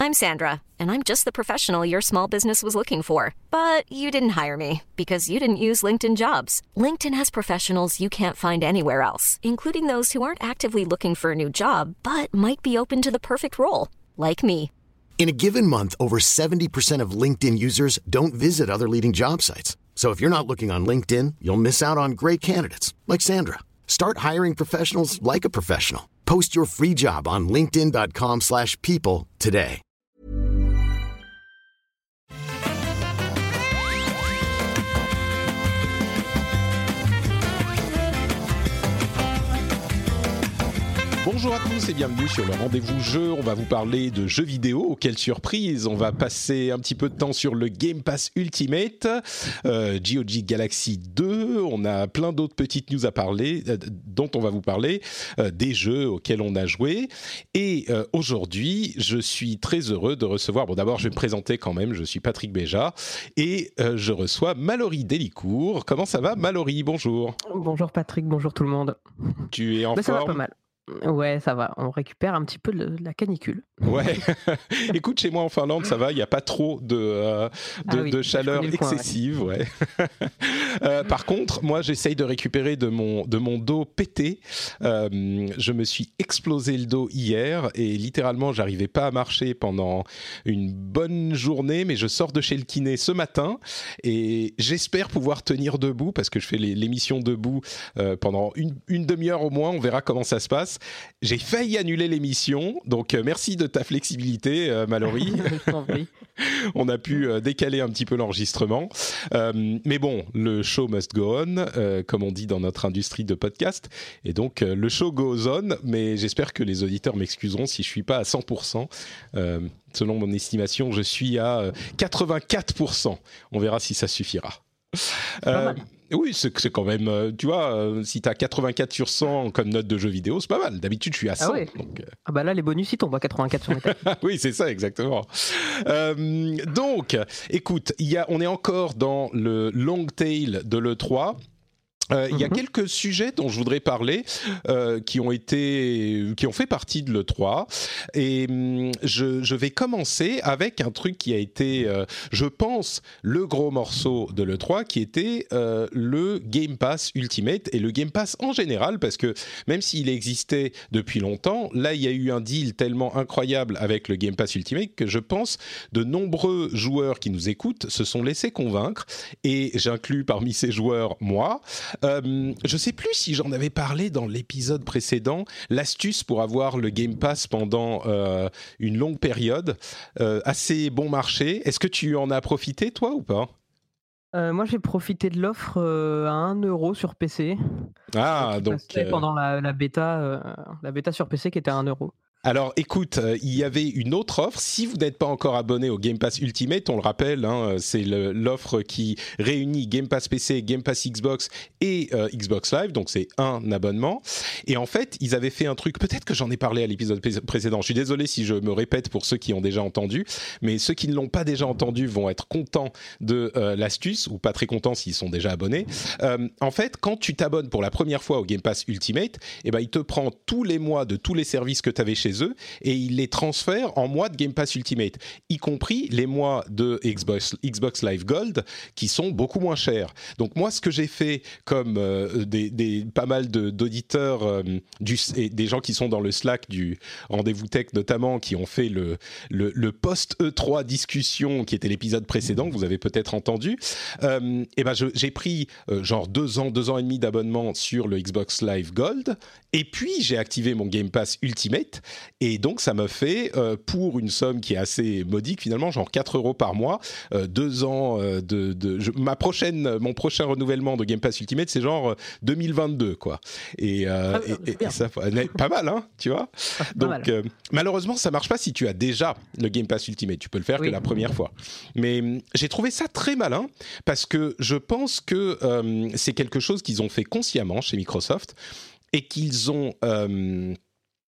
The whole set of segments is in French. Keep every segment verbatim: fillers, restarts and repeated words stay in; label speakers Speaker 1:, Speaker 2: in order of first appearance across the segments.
Speaker 1: I'm Sandra, and I'm just the professional your small business was looking for. But you didn't hire me because you didn't use LinkedIn Jobs. LinkedIn has professionals you can't find anywhere else, including those who aren't actively looking for a new job, but might be open to the perfect role, like me.
Speaker 2: In a given month, over seventy percent of LinkedIn users don't visit other leading job sites. So if you're not looking on LinkedIn, you'll miss out on great candidates like Sandra. Start hiring professionals like a professional. Post your free job on linkedin.com slash people today.
Speaker 3: Bonjour à tous et bienvenue sur le Rendez-vous Jeu. On va vous parler de jeux vidéo. Quelle surprise! On va passer un petit peu de temps sur le Game Pass Ultimate, euh, G O G Galaxy deux. On a plein d'autres petites news à parler, euh, dont on va vous parler, euh, des jeux auxquels on a joué. Et euh, aujourd'hui, je suis très heureux de recevoir... Bon, d'abord, je vais me présenter quand même. Je suis Patrick Béja et euh, je reçois Mallory Delicourt. Comment ça va, Mallory? Bonjour.
Speaker 4: Bonjour Patrick, bonjour tout le monde.
Speaker 3: Tu es en
Speaker 4: bah,
Speaker 3: forme?
Speaker 4: Ça va pas mal. Ouais, ça va. On récupère un petit peu de la canicule.
Speaker 3: Ouais. Écoute, chez moi en Finlande, ça va. Il n'y a pas trop de, euh, de, ah oui, de chaleur excessive. Coin, ouais. Ouais. euh, par contre, moi, j'essaye de récupérer de mon, de mon dos pété. Euh, je me suis explosé le dos hier et littéralement, j'arrivais pas à marcher pendant une bonne journée. Mais je sors de chez le kiné ce matin et j'espère pouvoir tenir debout parce que je fais les, l'émission debout euh, pendant une, une demi-heure au moins. On verra comment ça se passe. J'ai failli annuler l'émission, donc euh, merci de ta flexibilité, euh, Mallory.
Speaker 4: Je t'en prie.
Speaker 3: On a pu euh, décaler un petit peu l'enregistrement. Euh, mais bon, le show must go on, euh, comme on dit dans notre industrie de podcast. Et donc, euh, le show goes on, mais j'espère que les auditeurs m'excuseront si je ne suis pas à cent pour cent. Euh, selon mon estimation, je suis à euh, quatre-vingt-quatre pour cent. On verra si ça suffira. Euh, oui, c'est, c'est quand même, euh, tu vois, euh, si tu as quatre-vingt-quatre sur cent comme note de jeu vidéo, c'est pas mal. D'habitude, je suis à cent.
Speaker 4: Ah, ouais.
Speaker 3: donc, euh...
Speaker 4: ah bah là, les bonus, ils tombent à quatre-vingt-quatre sur mes têtes.
Speaker 3: Oui, c'est ça, exactement. Euh, donc, écoute, y a, on est encore dans le long tail de l'E trois. Il euh, mm-hmm. y a quelques sujets dont je voudrais parler euh, qui ont été, qui ont fait partie de l'E trois et hum, je, je vais commencer avec un truc qui a été, euh, je pense, le gros morceau de l'E trois qui était euh, le Game Pass Ultimate et le Game Pass en général parce que même s'il existait depuis longtemps, là il y a eu un deal tellement incroyable avec le Game Pass Ultimate que je pense de nombreux joueurs qui nous écoutent se sont laissés convaincre et j'inclus parmi ces joueurs moi. Euh, je ne sais plus si j'en avais parlé dans l'épisode précédent, l'astuce pour avoir le Game Pass pendant euh, une longue période, euh, assez bon marché. Est-ce que tu en as profité, toi, ou pas ?
Speaker 4: euh, Moi, j'ai profité de l'offre euh, à un euro sur P C.
Speaker 3: Ah, donc...
Speaker 4: Euh... Pendant la, la, bêta, euh, la bêta sur P C qui était à un euro.
Speaker 3: Alors, écoute, euh, il y avait une autre offre. Si vous n'êtes pas encore abonné au Game Pass Ultimate, on le rappelle, hein, c'est le, l'offre qui réunit Game Pass P C, Game Pass Xbox et euh, Xbox Live. Donc, c'est un abonnement. Et en fait, ils avaient fait un truc, peut-être que j'en ai parlé à l'épisode précédent. Je suis désolé si je me répète pour ceux qui ont déjà entendu. Mais ceux qui ne l'ont pas déjà entendu vont être contents de euh, l'astuce, ou pas très contents s'ils sont déjà abonnés. Euh, en fait, quand tu t'abonnes pour la première fois au Game Pass Ultimate, eh ben, il te prend tous les mois de tous les services que tu avais chez eux et il les transfère en mois de Game Pass Ultimate, y compris les mois de Xbox, Xbox Live Gold qui sont beaucoup moins chers. Donc moi, ce que j'ai fait comme euh, des, des, pas mal de, d'auditeurs euh, du, et des gens qui sont dans le Slack du Rendez-vous Tech notamment, qui ont fait le, le, le post-E trois discussion qui était l'épisode précédent, que vous avez peut-être entendu, euh, et ben je, j'ai pris euh, genre deux ans, deux ans et demi d'abonnement sur le Xbox Live Gold et puis j'ai activé mon Game Pass Ultimate. Et donc, ça me fait, euh, pour une somme qui est assez modique, finalement, genre quatre euros par mois, euh, deux ans euh, de... de je, ma prochaine, mon prochain renouvellement de Game Pass Ultimate, c'est genre euh, deux mille vingt-deux, quoi. Et, euh, ah, et, et, et ça, pas mal, hein, tu vois.
Speaker 4: Ah,
Speaker 3: donc, euh, malheureusement, ça marche pas si tu as déjà le Game Pass Ultimate. Tu peux le faire oui. que la première fois. Mais euh, j'ai trouvé ça très malin, parce que je pense que euh, c'est quelque chose qu'ils ont fait consciemment chez Microsoft, et qu'ils ont... Euh,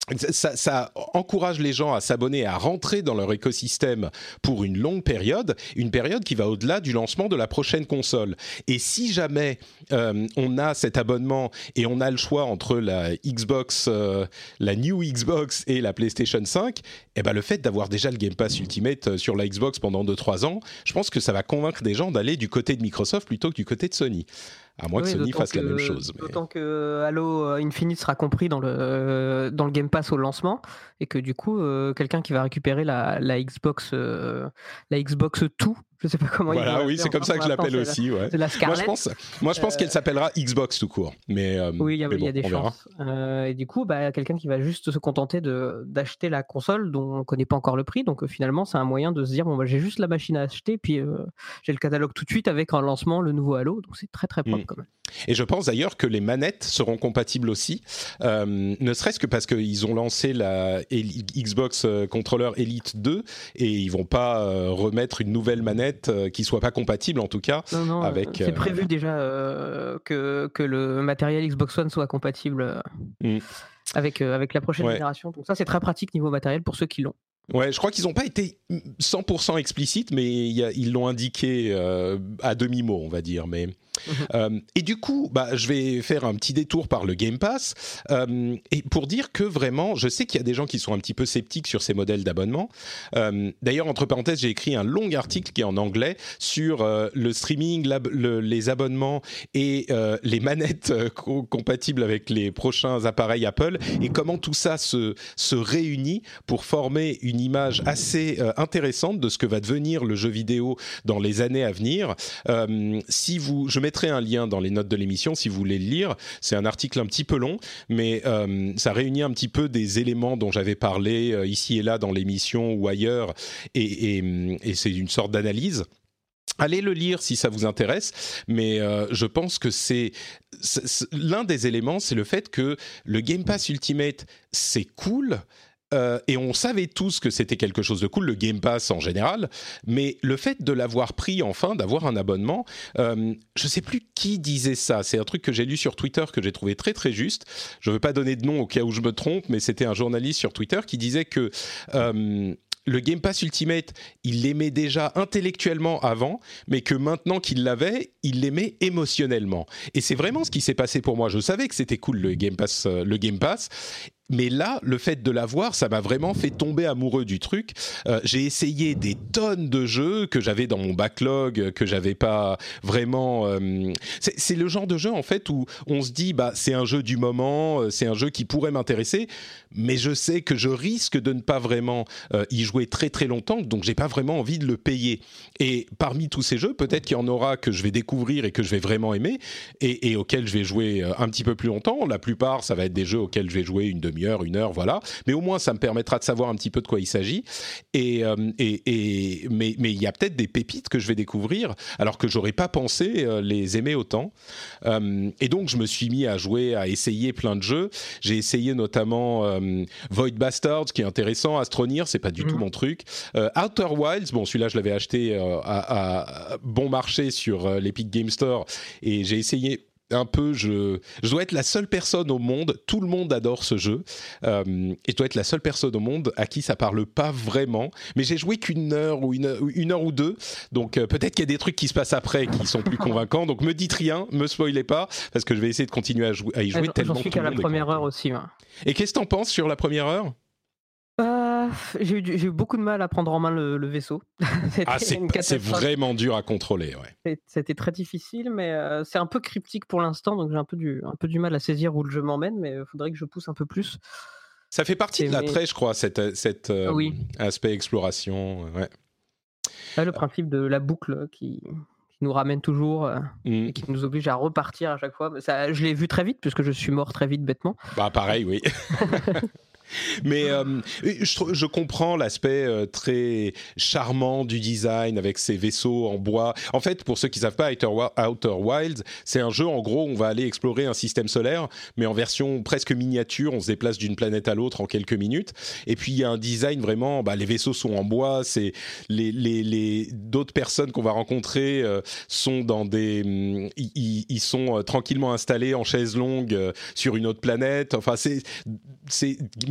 Speaker 3: Ça, ça encourage les gens à s'abonner, à rentrer dans leur écosystème pour une longue période, une période qui va au-delà du lancement de la prochaine console. Et si jamais euh, on a cet abonnement et on a le choix entre la Xbox, euh, la New Xbox et la PlayStation cinq, eh ben le fait d'avoir déjà le Game Pass Ultimate sur la Xbox pendant deux trois ans, je pense que ça va convaincre des gens d'aller du côté de Microsoft plutôt que du côté de Sony. À moins oui, que Sony fasse que, la même chose. Mais...
Speaker 4: D'autant que Halo Infinite sera compris dans le, dans le Game Pass au lancement, et que du coup, euh, quelqu'un qui va récupérer la, la Xbox, euh, la Xbox deux, je sais pas comment
Speaker 3: voilà,
Speaker 4: il
Speaker 3: Voilà, oui, c'est comme ça que je l'appelle aussi. Ouais.
Speaker 4: C'est la Scarlett.
Speaker 3: Moi, je pense, moi, je pense euh... qu'elle s'appellera Xbox tout court. Mais, euh,
Speaker 4: oui, il y a,
Speaker 3: bon,
Speaker 4: y a des chances. Euh, et du coup, bah, quelqu'un qui va juste se contenter de, d'acheter la console dont on ne connaît pas encore le prix. Donc, euh, finalement, c'est un moyen de se dire bon, bah, j'ai juste la machine à acheter, puis euh, j'ai le catalogue tout de suite avec un lancement, le nouveau Halo. Donc, c'est très, très propre mm. quand même.
Speaker 3: Et je pense d'ailleurs que les manettes seront compatibles aussi, euh, ne serait-ce que parce qu'ils ont lancé la Xbox Controller Elite deux et ils vont pas euh, remettre une nouvelle manette euh, qui soit pas compatible en tout cas.
Speaker 4: Non, non,
Speaker 3: avec.
Speaker 4: C'est
Speaker 3: euh...
Speaker 4: prévu déjà euh, que que le matériel Xbox One soit compatible euh, mm. avec euh, avec la prochaine ouais. génération. Donc ça c'est très pratique niveau matériel pour ceux qui l'ont.
Speaker 3: Ouais, je crois qu'ils n'ont pas été cent pour cent explicites, mais y a, ils l'ont indiqué euh, à demi-mot, on va dire. Mais mmh. euh, et du coup, bah, je vais faire un petit détour par le Game Pass euh, et pour dire que vraiment, je sais qu'il y a des gens qui sont un petit peu sceptiques sur ces modèles d'abonnement. Euh, d'ailleurs, entre parenthèses, j'ai écrit un long article qui est en anglais sur euh, le streaming, la, le, les abonnements et euh, les manettes euh, co- compatibles avec les prochains appareils Apple et comment tout ça se, se réunit pour former une une image assez euh, intéressante de ce que va devenir le jeu vidéo dans les années à venir. Euh, si vous, je mettrai un lien dans les notes de l'émission si vous voulez le lire. C'est un article un petit peu long, mais euh, ça réunit un petit peu des éléments dont j'avais parlé euh, ici et là dans l'émission ou ailleurs, et, et, et c'est une sorte d'analyse. Allez le lire si ça vous intéresse, mais euh, je pense que c'est, c'est, c'est l'un des éléments, c'est le fait que le Game Pass Ultimate, c'est cool. Euh, et on savait tous que c'était quelque chose de cool, le Game Pass en général, mais le fait de l'avoir pris enfin, d'avoir un abonnement, euh, je ne sais plus qui disait ça, c'est un truc que j'ai lu sur Twitter que j'ai trouvé très très juste, je ne veux pas donner de nom au cas où je me trompe, mais c'était un journaliste sur Twitter qui disait que... Euh, le Game Pass Ultimate, il l'aimait déjà intellectuellement avant, mais que maintenant qu'il l'avait, il l'aimait émotionnellement. Et c'est vraiment ce qui s'est passé pour moi. Je savais que c'était cool le Game Pass, euh, le Game Pass. Mais là, le fait de l'avoir, ça m'a vraiment fait tomber amoureux du truc. Euh, j'ai essayé des tonnes de jeux que j'avais dans mon backlog, que j'avais pas vraiment... Euh... C'est, c'est le genre de jeu, en fait, où on se dit, bah, c'est un jeu du moment, c'est un jeu qui pourrait m'intéresser, mais je sais que je risque de ne pas vraiment euh, y jouer très très longtemps, donc j'ai pas vraiment envie de le payer. Et parmi tous ces jeux, peut-être qu'il y en aura que je vais découvrir et que je vais vraiment aimer, et, et auxquels je vais jouer un petit peu plus longtemps. La plupart, ça va être des jeux auxquels je vais jouer une demi heure, une heure, voilà. Mais au moins, ça me permettra de savoir un petit peu de quoi il s'agit. Et, euh, et, et, mais mais il y a peut-être des pépites que je vais découvrir, alors que j'aurais pas pensé euh, les aimer autant. Euh, et donc, je me suis mis à jouer, à essayer plein de jeux. J'ai essayé notamment euh, Void Bastards, qui est intéressant. Astroneer, c'est pas du mmh. tout mon truc. Euh, Outer Wilds, bon, celui-là, je l'avais acheté euh, à, à bon marché sur euh, l'Epic Game Store, et j'ai essayé un peu, je, je dois être la seule personne au monde, tout le monde adore ce jeu, euh, et je dois être la seule personne au monde à qui ça parle pas vraiment, mais j'ai joué qu'une heure ou une, une heure ou deux, donc euh, peut-être qu'il y a des trucs qui se passent après qui sont plus convaincants, donc me dites rien, me spoilez pas, parce que je vais essayer de continuer à, jou- à y jouer
Speaker 4: j'en,
Speaker 3: tellement
Speaker 4: j'en suis
Speaker 3: tout
Speaker 4: qu'à
Speaker 3: le
Speaker 4: la
Speaker 3: monde
Speaker 4: première heure aussi. Ouais.
Speaker 3: Et qu'est-ce que t'en penses sur la première heure ?
Speaker 4: Euh, j'ai, eu, du- j'ai eu beaucoup de mal à prendre en main le, le vaisseau.
Speaker 3: Ah, c'est, c'est vraiment dur à contrôler, ouais.
Speaker 4: C'était très difficile, mais euh, c'est un peu cryptique pour l'instant, donc j'ai un peu du, un peu du mal à saisir où le jeu m'emmène, mais il faudrait que je pousse un peu plus.
Speaker 3: Ça fait partie
Speaker 4: Et
Speaker 3: de l'attrait, mais... je crois, cet, cet euh,
Speaker 4: oui.
Speaker 3: aspect exploration, ouais.
Speaker 4: Là, le principe de la boucle qui... qui nous ramène toujours euh, mmh. et qui nous oblige à repartir à chaque fois. Ça, je l'ai vu très vite, puisque je suis mort très vite bêtement.
Speaker 3: Bah pareil, oui. Mais euh, je, je comprends l'aspect euh, très charmant du design avec ces vaisseaux en bois. En fait, pour ceux qui ne savent pas, Outer, Outer Wilds, c'est un jeu, en gros, où on va aller explorer un système solaire, mais en version presque miniature. On se déplace d'une planète à l'autre en quelques minutes. Et puis, il y a un design vraiment... Bah, les vaisseaux sont en bois. C'est les, les, les, d'autres personnes qu'on va rencontrer euh, sont dans des... Hum, ils, ils sont euh, tranquillement installés en chaise longue euh, sur une autre planète. Enfin, c'est... c'est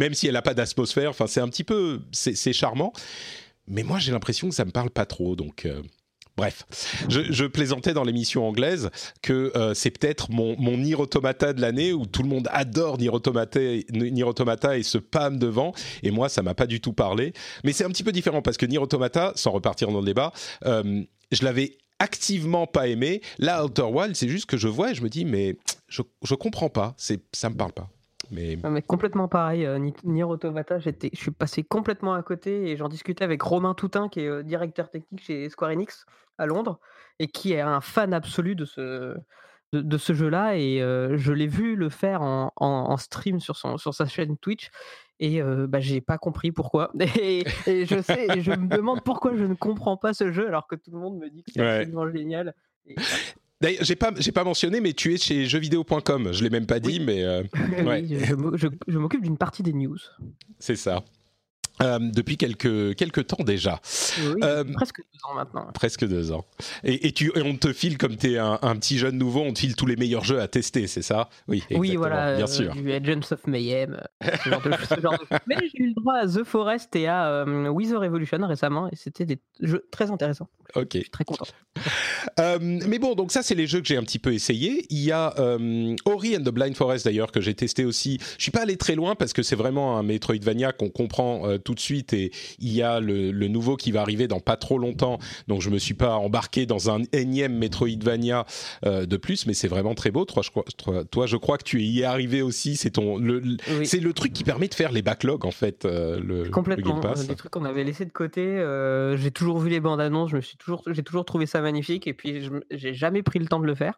Speaker 3: même si elle n'a pas d'atmosphère. Enfin, c'est un petit peu, c'est, c'est charmant. Mais moi, j'ai l'impression que ça me parle pas trop, donc. Euh... Bref, je, je plaisantais dans l'émission anglaise que euh, c'est peut-être mon, mon Nier Automata de l'année où tout le monde adore Nier Automata, Nier Automata et se pâme devant. Et moi, ça m'a pas du tout parlé. Mais c'est un petit peu différent parce que Nier Automata, sans repartir dans le débat, euh, je l'avais activement pas aimé. Là, Outer Wilds, c'est juste que je vois et je me dis, mais je, je comprends pas, c'est, ça me parle pas. Mais...
Speaker 4: mais complètement pareil, euh, Nier Automata, j'étais, je suis passé complètement à côté et j'en discutais avec Romain Toutain qui est euh, directeur technique chez Square Enix à Londres et qui est un fan absolu de ce, de, de ce jeu-là et euh, je l'ai vu le faire en, en, en stream sur, son, sur sa chaîne Twitch et euh, bah, j'ai pas compris pourquoi et, et je sais, et je me demande pourquoi je ne comprends pas ce jeu alors que tout le monde me dit que c'est ouais. absolument génial. Et,
Speaker 3: D'ailleurs, j'ai pas, j'ai pas mentionné, mais tu es chez jeux vidéo point com. Je l'ai même pas dit, oui. mais euh, ouais.
Speaker 4: oui, je, je, je m'occupe d'une partie des news.
Speaker 3: C'est ça. Euh, depuis quelques, quelques temps déjà.
Speaker 4: Oui, euh, presque deux ans maintenant.
Speaker 3: Presque deux ans. Et, et, tu, et on te file, comme tu es un, un petit jeune nouveau, on te file tous les meilleurs jeux à tester, c'est ça ? Oui, exactement,
Speaker 4: oui, voilà,
Speaker 3: bien
Speaker 4: euh,
Speaker 3: sûr.
Speaker 4: Du Agents of Mayhem, ce genre de, ce genre de... Mais j'ai eu le droit à The Forest et à euh, We The Revolution récemment, et c'était des jeux très intéressants.
Speaker 3: Ok.
Speaker 4: Je suis très content.
Speaker 3: euh, mais bon, donc ça, c'est les jeux que j'ai un petit peu essayés. Il y a euh, Ori and the Blind Forest, d'ailleurs, que j'ai testé aussi. Je suis pas allé très loin, parce que c'est vraiment un Metroidvania qu'on comprend euh, tout de suite, et il y a le, le nouveau qui va arriver dans pas trop longtemps, donc je me suis pas embarqué dans un énième Metroidvania euh, de plus, mais c'est vraiment très beau. Toi je, crois, toi, je crois que tu y es arrivé aussi, c'est, ton, le, oui. c'est le truc qui permet de faire les backlogs, en fait, euh, le,
Speaker 4: complètement,
Speaker 3: le Game Pass.
Speaker 4: Euh, des trucs qu'on avait laissés de côté, euh, j'ai toujours vu les bandes annonces, je me suis toujours, j'ai toujours trouvé ça magnifique, et puis je, j'ai jamais pris le temps de le faire.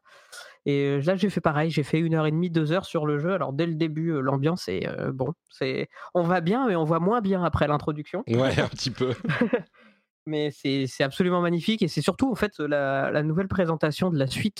Speaker 4: Et là, j'ai fait pareil, j'ai fait une heure et demie, deux heures sur le jeu. Alors, dès le début, euh, l'ambiance est euh, bon. C'est... On va bien, mais on voit moins bien après l'introduction.
Speaker 3: Ouais, un petit peu.
Speaker 4: Mais c'est, c'est absolument magnifique. Et c'est surtout, en fait, la, la nouvelle présentation de la suite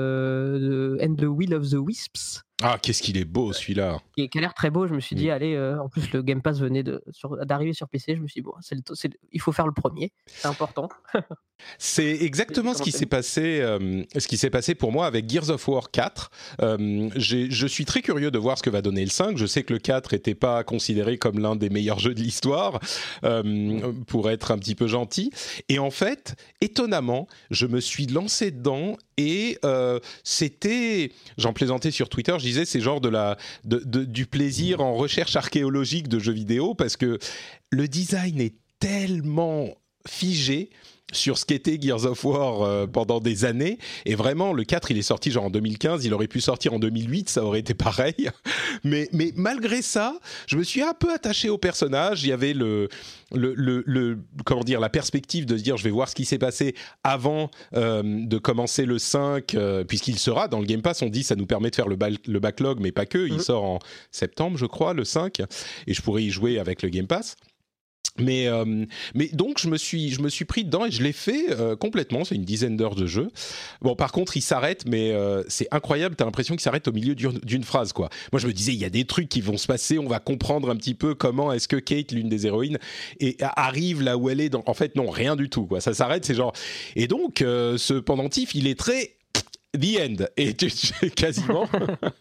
Speaker 4: euh, de And the Will of the Wisps.
Speaker 3: Ah, qu'est-ce qu'il est beau, celui-là.
Speaker 4: Qui, qui a l'air très beau. Je me suis dit, mmh. allez, euh, en plus, le Game Pass venait de, sur, d'arriver sur P C. Je me suis dit, bon, c'est le, c'est, il faut faire le premier. C'est important.
Speaker 3: C'est exactement ce qui s'est passé, euh, ce qui s'est passé pour moi avec Gears of War quatre. Euh, j'ai, je suis très curieux de voir ce que va donner le cinq. Je sais que le quatre n'était pas considéré comme l'un des meilleurs jeux de l'histoire, euh, pour être un petit peu gentil. Et en fait, étonnamment, je me suis lancé dedans et euh, c'était, j'en plaisantais sur Twitter, je disais c'est genre de la, de, de, du plaisir en recherche archéologique de jeux vidéo parce que le design est tellement figé sur ce qu'était Gears of War euh, pendant des années, et vraiment le quatre il est sorti genre en deux mille quinze, il aurait pu sortir en deux mille huit, ça aurait été pareil, mais, mais malgré ça je me suis un peu attaché au personnage. Il y avait le, le, le, le comment dire, la perspective de se dire je vais voir ce qui s'est passé avant euh, de commencer le cinq, euh, puisqu'il sera dans le Game Pass, on dit ça nous permet de faire le, ba- le backlog, mais pas que, il mmh. sort en septembre je crois, le cinq, et je pourrais y jouer avec le Game Pass. Mais, euh, mais donc je me suis je me suis pris dedans et je l'ai fait euh, complètement. C'est une dizaine d'heures de jeu. Bon, par contre, il s'arrête, mais euh, c'est incroyable. T'as l'impression qu'il s'arrête au milieu d'une, d'une phrase, quoi. Moi, je me disais, il y a des trucs qui vont se passer. On va comprendre un petit peu comment est-ce que Kate, l'une des héroïnes, et, arrive là où elle est. Dans... En fait, non, rien du tout, quoi. Ça s'arrête. C'est genre. Et donc, euh, ce pendentif, il est très the end. Et tu, tu quasiment.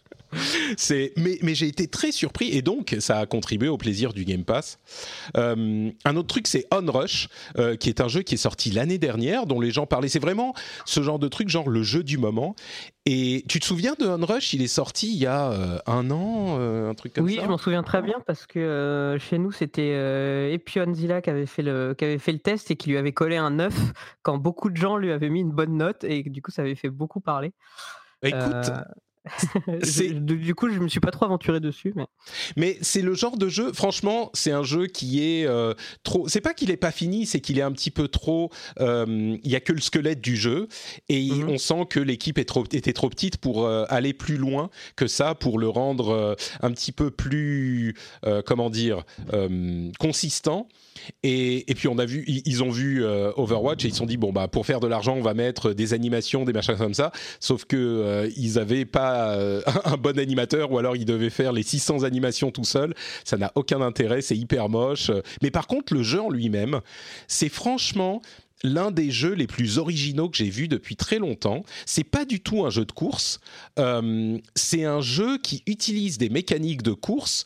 Speaker 3: C'est, mais, mais j'ai été très surpris et donc ça a contribué au plaisir du Game Pass. Euh, un autre truc, c'est Onrush, euh, qui est un jeu qui est sorti l'année dernière, dont les gens parlaient. C'est vraiment ce genre de truc, genre le jeu du moment. Et tu te souviens de Onrush ? Il est sorti il y a euh, un an, euh, un truc comme
Speaker 4: oui,
Speaker 3: ça.
Speaker 4: Oui, je m'en souviens très bien parce que euh, chez nous, c'était euh, Epionzilla qui avait fait le qui avait fait le test et qui lui avait collé un neuf quand beaucoup de gens lui avaient mis une bonne note et du coup, ça avait fait beaucoup parler.
Speaker 3: Écoute. Euh...
Speaker 4: c'est... Je, du coup, je me suis pas trop aventuré dessus, mais
Speaker 3: mais c'est le genre de jeu. Franchement, c'est un jeu qui est euh, trop. C'est pas qu'il est pas fini, c'est qu'il est un petit peu trop. Il euh, y a que le squelette du jeu et mm-hmm. on sent que l'équipe est trop, était trop petite pour euh, aller plus loin que ça, pour le rendre euh, un petit peu plus, euh, comment dire, euh, consistant. Et, et puis on a vu, ils ont vu euh, Overwatch et ils se sont dit bon bah pour faire de l'argent on va mettre des animations, des machins comme ça. Sauf que euh, ils avaient pas euh, un bon animateur ou alors ils devaient faire les six cents animations tout seuls. Ça n'a aucun intérêt, c'est hyper moche. Mais par contre le jeu en lui-même, c'est franchement l'un des jeux les plus originaux que j'ai vu depuis très longtemps. C'est pas du tout un jeu de course. Euh, c'est un jeu qui utilise des mécaniques de course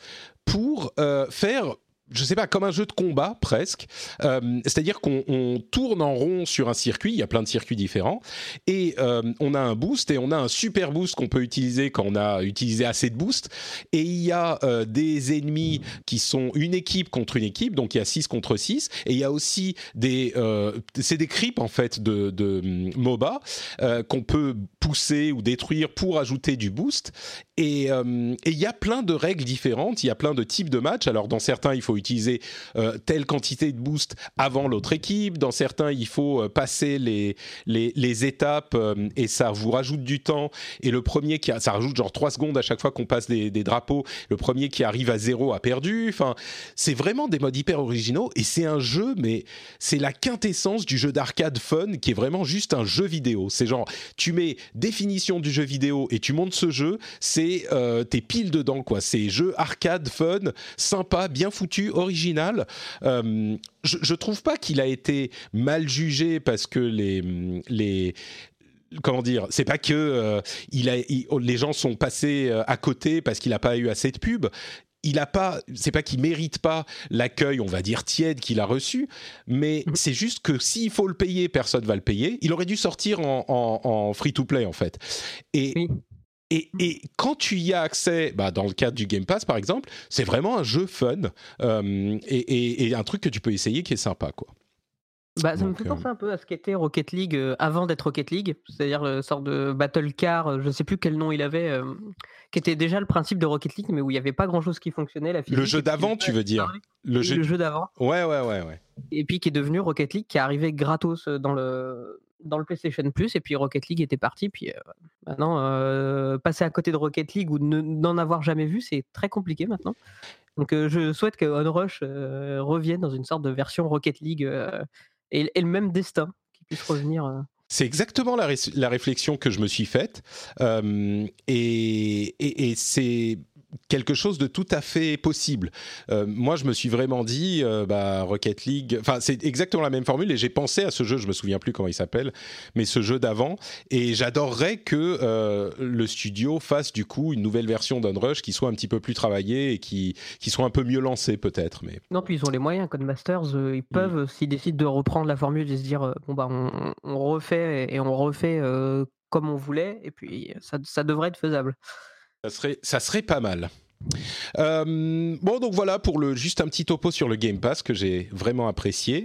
Speaker 3: pour euh, faire... je sais pas, comme un jeu de combat presque, euh, c'est-à-dire qu'on on tourne en rond sur un circuit, il y a plein de circuits différents, et euh, on a un boost, et on a un super boost qu'on peut utiliser quand on a utilisé assez de boost, et il y a euh, des ennemis qui sont une équipe contre une équipe, donc il y a six contre six, et il y a aussi des... Euh, c'est des creeps en fait de, de MOBA euh, qu'on peut pousser ou détruire pour ajouter du boost, et euh, et il y a plein de règles différentes, il y a plein de types de matchs, alors dans certains il faut utiliser euh, telle quantité de boost avant l'autre équipe. Dans certains, il faut euh, passer les, les, les étapes euh, et ça vous rajoute du temps. Et le premier qui a, ça rajoute genre trois secondes à chaque fois qu'on passe des, des drapeaux. Le premier qui arrive à zéro a perdu. Enfin, c'est vraiment des modes hyper originaux et c'est un jeu, mais c'est la quintessence du jeu d'arcade fun qui est vraiment juste un jeu vidéo. C'est genre, tu mets définition du jeu vidéo et tu montes ce jeu, c'est euh, t'es pile dedans quoi. C'est jeu arcade fun, sympa, bien foutu, original. Euh, je, je trouve pas qu'il a été mal jugé parce que les les comment dire, c'est pas que euh, il a il, les gens sont passés à côté parce qu'il a pas eu assez de pub. Il a pas, c'est pas qu'il mérite pas l'accueil, on va dire tiède qu'il a reçu, mais mmh. c'est juste que s'il faut le payer, personne va le payer. Il aurait dû sortir en, en, en free to play en fait. Et oui. Et, et quand tu y as accès, bah dans le cadre du Game Pass par exemple, c'est vraiment un jeu fun euh, et, et, et un truc que tu peux essayer qui est sympa quoi.
Speaker 4: Bah, ça Donc, me fait penser euh... un peu à ce qu'était Rocket League euh, avant d'être Rocket League, c'est-à-dire une sorte de battle car, euh, je ne sais plus quel nom il avait, euh, qui était déjà le principe de Rocket League, mais où il n'y avait pas grand-chose qui fonctionnait. La physique,
Speaker 3: le jeu d'avant, tu veux dire
Speaker 4: le jeu... le jeu d'avant.
Speaker 3: Ouais, ouais, ouais, ouais.
Speaker 4: Et puis qui est devenu Rocket League, qui est arrivé gratos dans le dans le PlayStation Plus, et puis Rocket League était parti. Puis euh, maintenant, euh, passer à côté de Rocket League ou ne, n'en avoir jamais vu, c'est très compliqué maintenant. Donc euh, je souhaite que Onrush euh, revienne dans une sorte de version Rocket League euh, et, et le même destin, qu'il puisse revenir. Euh.
Speaker 3: C'est exactement la, ré- la réflexion que je me suis faite, euh, et, et, et c'est quelque chose de tout à fait possible. Euh, moi, je me suis vraiment dit, euh, bah, Rocket League, enfin, c'est exactement la même formule, et j'ai pensé à ce jeu, je me souviens plus comment il s'appelle, mais ce jeu d'avant, et j'adorerais que euh, le studio fasse du coup une nouvelle version d'Onrush qui soit un petit peu plus travaillée et qui, qui soit un peu mieux lancée peut-être. Mais...
Speaker 4: Non, puis ils ont les moyens, Codemasters, euh, ils peuvent, mmh. s'ils décident de reprendre la formule et se dire, euh, bon bah, on, on refait et on refait euh, comme on voulait, et puis ça, ça devrait être faisable.
Speaker 3: Ça serait, ça serait pas mal. Euh, bon, donc voilà pour le juste un petit topo sur le Game Pass que j'ai vraiment apprécié.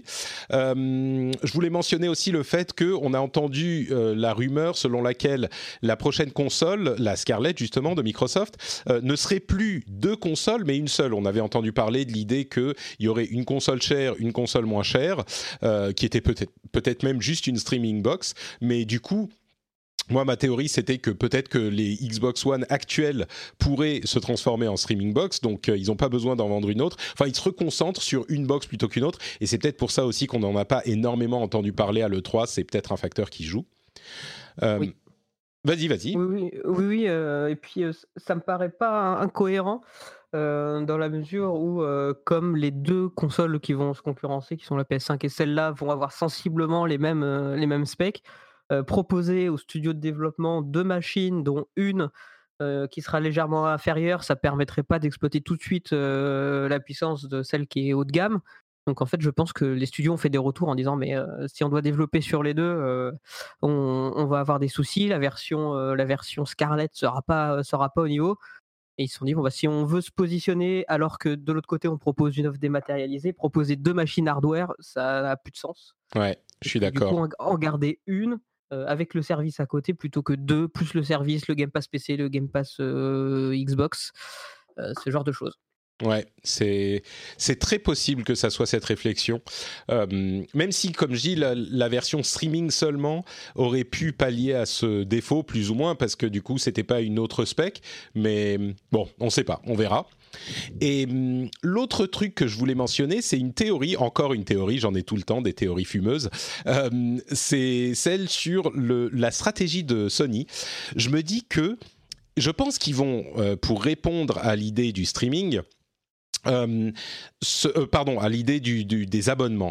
Speaker 3: Euh, je voulais mentionner aussi le fait que on a entendu euh, la rumeur selon laquelle la prochaine console, la Scarlett justement de Microsoft, euh, ne serait plus deux consoles mais une seule. On avait entendu parler de l'idée qu'il y aurait une console chère, une console moins chère, euh, qui était peut-être peut-être même juste une streaming box, mais du coup. Moi, ma théorie, c'était que peut-être que les Xbox One actuels pourraient se transformer en streaming box, donc euh, ils n'ont pas besoin d'en vendre une autre. Enfin, ils se reconcentrent sur une box plutôt qu'une autre, et c'est peut-être pour ça aussi qu'on n'en a pas énormément entendu parler à l'E trois, c'est peut-être un facteur qui joue. Euh,
Speaker 4: oui.
Speaker 3: Vas-y, vas-y.
Speaker 4: Oui, oui, oui, oui euh, et puis euh, ça me paraît pas incohérent euh, dans la mesure où, euh, comme les deux consoles qui vont se concurrencer, qui sont la P S cinq et celle-là, vont avoir sensiblement les mêmes, euh, les mêmes specs, Euh, proposer au studio de développement deux machines, dont une euh, qui sera légèrement inférieure, ça permettrait pas d'exploiter tout de suite euh, la puissance de celle qui est haut de gamme. Donc en fait, je pense que les studios ont fait des retours en disant mais euh, si on doit développer sur les deux, euh, on, on va avoir des soucis. La version, euh, la version Scarlett sera pas, sera pas au niveau. Et ils se sont dit bon bah si on veut se positionner alors que de l'autre côté on propose une offre dématérialisée, proposer deux machines hardware, ça n'a plus de sens.
Speaker 3: Ouais, je suis d'accord.
Speaker 4: Du coup, en garder une. Euh, avec le service à côté plutôt que deux, plus le service, le Game Pass P C, le Game Pass euh, Xbox, euh, ce genre de choses.
Speaker 3: Ouais, c'est, c'est très possible que ça soit cette réflexion. Euh, même si, comme je dis, la, la version streaming seulement aurait pu pallier à ce défaut, plus ou moins, parce que du coup, c'était pas une autre spec. Mais bon, on sait pas, on verra. Et hum, l'autre truc que je voulais mentionner, c'est une théorie, encore une théorie, j'en ai tout le temps, des théories fumeuses, euh, c'est celle sur le, la stratégie de Sony. Je me dis que, je pense qu'ils vont, euh, pour répondre à l'idée du streaming, Euh, ce, euh, pardon, à l'idée du, du, des abonnements.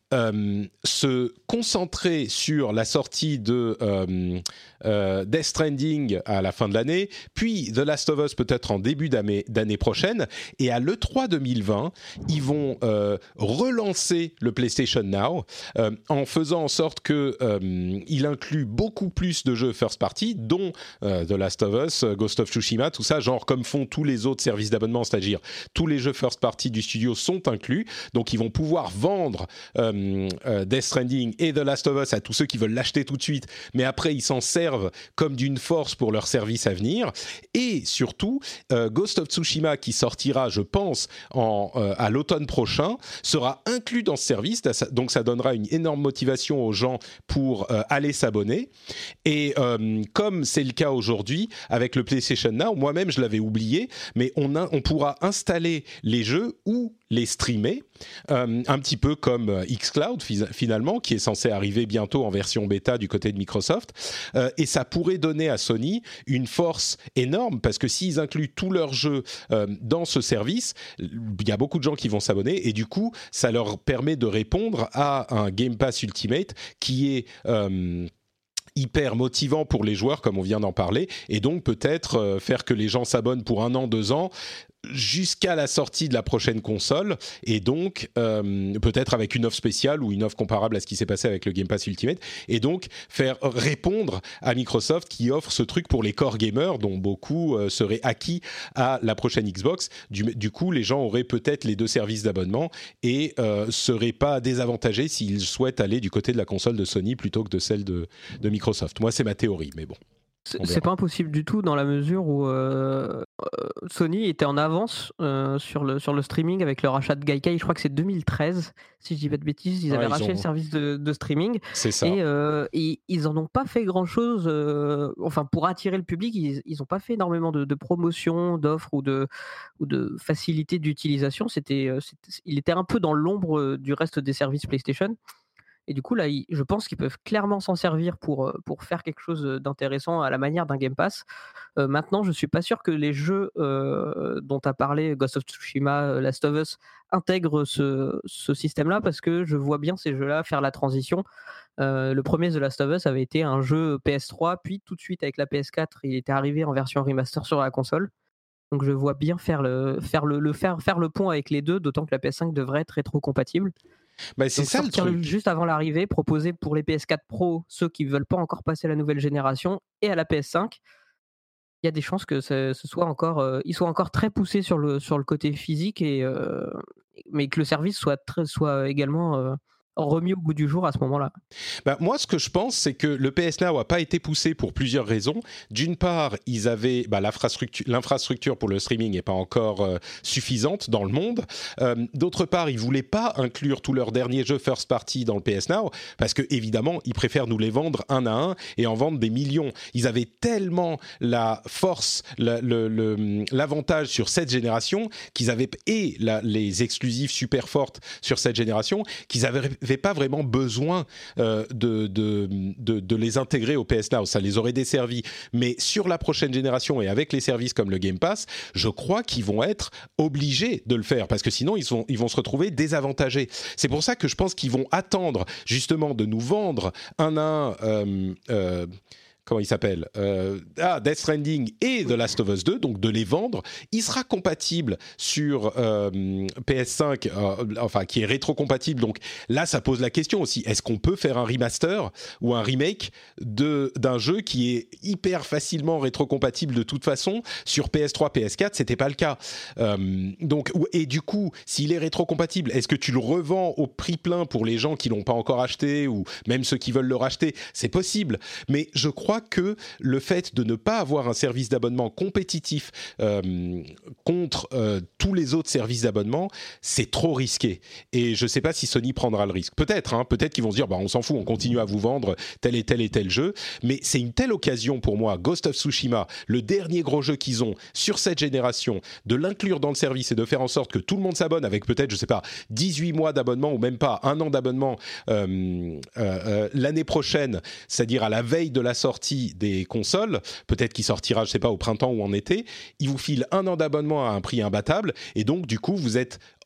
Speaker 3: euh, se concentrer sur la sortie de euh, euh, Death Stranding à la fin de l'année, puis The Last of Us peut-être en début d'année, d'année prochaine, et à l'E trois deux mille vingt, ils vont euh, relancer le PlayStation Now euh, en faisant en sorte que euh, il inclut beaucoup plus de jeux first party, dont euh, The Last of Us, Ghost of Tsushima, tout ça, genre comme font tous les autres services d'abonnement, c'est-à-dire tous les jeux first party du studio sont inclus, donc ils vont pouvoir vendre euh, euh, Death Stranding et The Last of Us à tous ceux qui veulent l'acheter tout de suite, mais après ils s'en servent comme d'une force pour leur service à venir. Et surtout, euh, Ghost of Tsushima, qui sortira, je pense, en, euh, à l'automne prochain, sera inclus dans ce service, donc ça donnera une énorme motivation aux gens pour euh, aller s'abonner. Et euh, comme c'est le cas aujourd'hui avec le PlayStation Now, moi-même je l'avais oublié, mais on, a, on pourra installer les jeux ou les streamer, euh, un petit peu comme euh, xCloud finalement, qui est censé arriver bientôt en version bêta du côté de Microsoft, euh, et ça pourrait donner à Sony une force énorme, parce que s'ils incluent tous leurs jeux euh, dans ce service, il y a beaucoup de gens qui vont s'abonner, et du coup, ça leur permet de répondre à un Game Pass Ultimate qui est... Euh, hyper motivant pour les joueurs, comme on vient d'en parler, et donc peut-être euh, faire que les gens s'abonnent pour un an, deux ans, jusqu'à la sortie de la prochaine console, et donc euh, peut-être avec une offre spéciale ou une offre comparable à ce qui s'est passé avec le Game Pass Ultimate, et donc faire répondre à Microsoft qui offre ce truc pour les core gamers, dont beaucoup euh, seraient acquis à la prochaine Xbox. Du, du coup, les gens auraient peut-être les deux services d'abonnement et euh, seraient pas désavantagés s'ils souhaitent aller du côté de la console de Sony plutôt que de celle de, de Microsoft. Moi, c'est ma théorie, mais bon.
Speaker 4: C'est, c'est pas impossible du tout, dans la mesure où euh, euh, Sony était en avance euh, sur, le, sur le streaming avec le rachat de Gaikai. Je crois que c'est deux mille treize, si je dis pas de bêtises. Ils avaient ouais, racheté ont... le service de, de streaming.
Speaker 3: C'est ça.
Speaker 4: Et, euh, et ils en ont pas fait grand chose. Euh, enfin, pour attirer le public, ils, ils ont pas fait énormément de, de promotions, d'offres ou de, ou de facilités d'utilisation. C'était, c'était, il était un peu dans l'ombre du reste des services PlayStation. Et du coup, là, je pense qu'ils peuvent clairement s'en servir pour, pour faire quelque chose d'intéressant à la manière d'un Game Pass. Euh, maintenant, je ne suis pas sûr que les jeux euh, dont tu as parlé, Ghost of Tsushima, Last of Us, intègrent ce, ce système-là, parce que je vois bien ces jeux-là faire la transition. Euh, le premier The Last of Us avait été un jeu P S trois, puis tout de suite avec la P S quatre, il était arrivé en version remaster sur la console. Donc je vois bien faire le, faire le, le, faire, faire le pont avec les deux, d'autant que la P S cinq devrait être rétro-compatible.
Speaker 3: Bah, c'est
Speaker 4: donc
Speaker 3: ça
Speaker 4: sortir
Speaker 3: le truc.
Speaker 4: Juste avant l'arrivée, proposer pour les P S quatre Pro, ceux qui ne veulent pas encore passer à la nouvelle génération, et à la P S cinq, il y a des chances que ce, ce soit encore, euh, ils soient encore très poussés sur le, sur le côté physique, et, euh, mais que le service soit, très, soit également euh, remis au goût du jour à ce moment-là.
Speaker 3: Bah, moi, ce que je pense, c'est que le P S Now n'a pas été poussé pour plusieurs raisons. D'une part, ils avaient bah, l'infrastructure, l'infrastructure pour le streaming n'est pas encore euh, suffisante dans le monde. Euh, d'autre part, ils ne voulaient pas inclure tous leurs derniers jeux first party dans le P S Now, parce que évidemment, ils préfèrent nous les vendre un à un et en vendre des millions. Ils avaient tellement la force, la, le, le, l'avantage sur cette génération qu'ils avaient, et la, les exclusifs super fortes sur cette génération, qu'ils avaient n'avaient pas vraiment besoin euh, de, de, de, de les intégrer au P S Now, ça les aurait desservis. Mais sur la prochaine génération et avec les services comme le Game Pass, je crois qu'ils vont être obligés de le faire, parce que sinon ils, sont, ils vont se retrouver désavantagés. C'est pour ça que je pense qu'ils vont attendre justement de nous vendre un à un... Euh, euh, comment il s'appelle euh, ah, Death Stranding et The Last of Us deux, donc de les vendre. Il sera compatible sur euh, P S cinq, euh, enfin qui est rétro-compatible, donc là ça pose la question aussi, est-ce qu'on peut faire un remaster ou un remake de, d'un jeu qui est hyper facilement rétro-compatible de toute façon sur P S trois, P S quatre, c'était pas le cas. Euh, donc, et du coup, s'il est rétro-compatible, est-ce que tu le revends au prix plein pour les gens qui l'ont pas encore acheté, ou même ceux qui veulent le racheter? C'est possible, mais je crois que le fait de ne pas avoir un service d'abonnement compétitif euh, contre euh, tous les autres services d'abonnement, c'est trop risqué. Et je ne sais pas si Sony prendra le risque. Peut-être, hein, peut-être qu'ils vont se dire bah, on s'en fout, on continue à vous vendre tel et tel et tel jeu. Mais c'est une telle occasion pour moi, Ghost of Tsushima, le dernier gros jeu qu'ils ont sur cette génération, de l'inclure dans le service et de faire en sorte que tout le monde s'abonne avec peut-être, je ne sais pas, dix-huit mois d'abonnement ou même pas, un an d'abonnement euh, euh, euh, l'année prochaine, c'est-à-dire à la veille de la sortie des consoles, peut-être qu'il sortira, je sais pas, au printemps ou en été, il vous file un an d'abonnement à un prix imbattable, et donc du coup vous êtes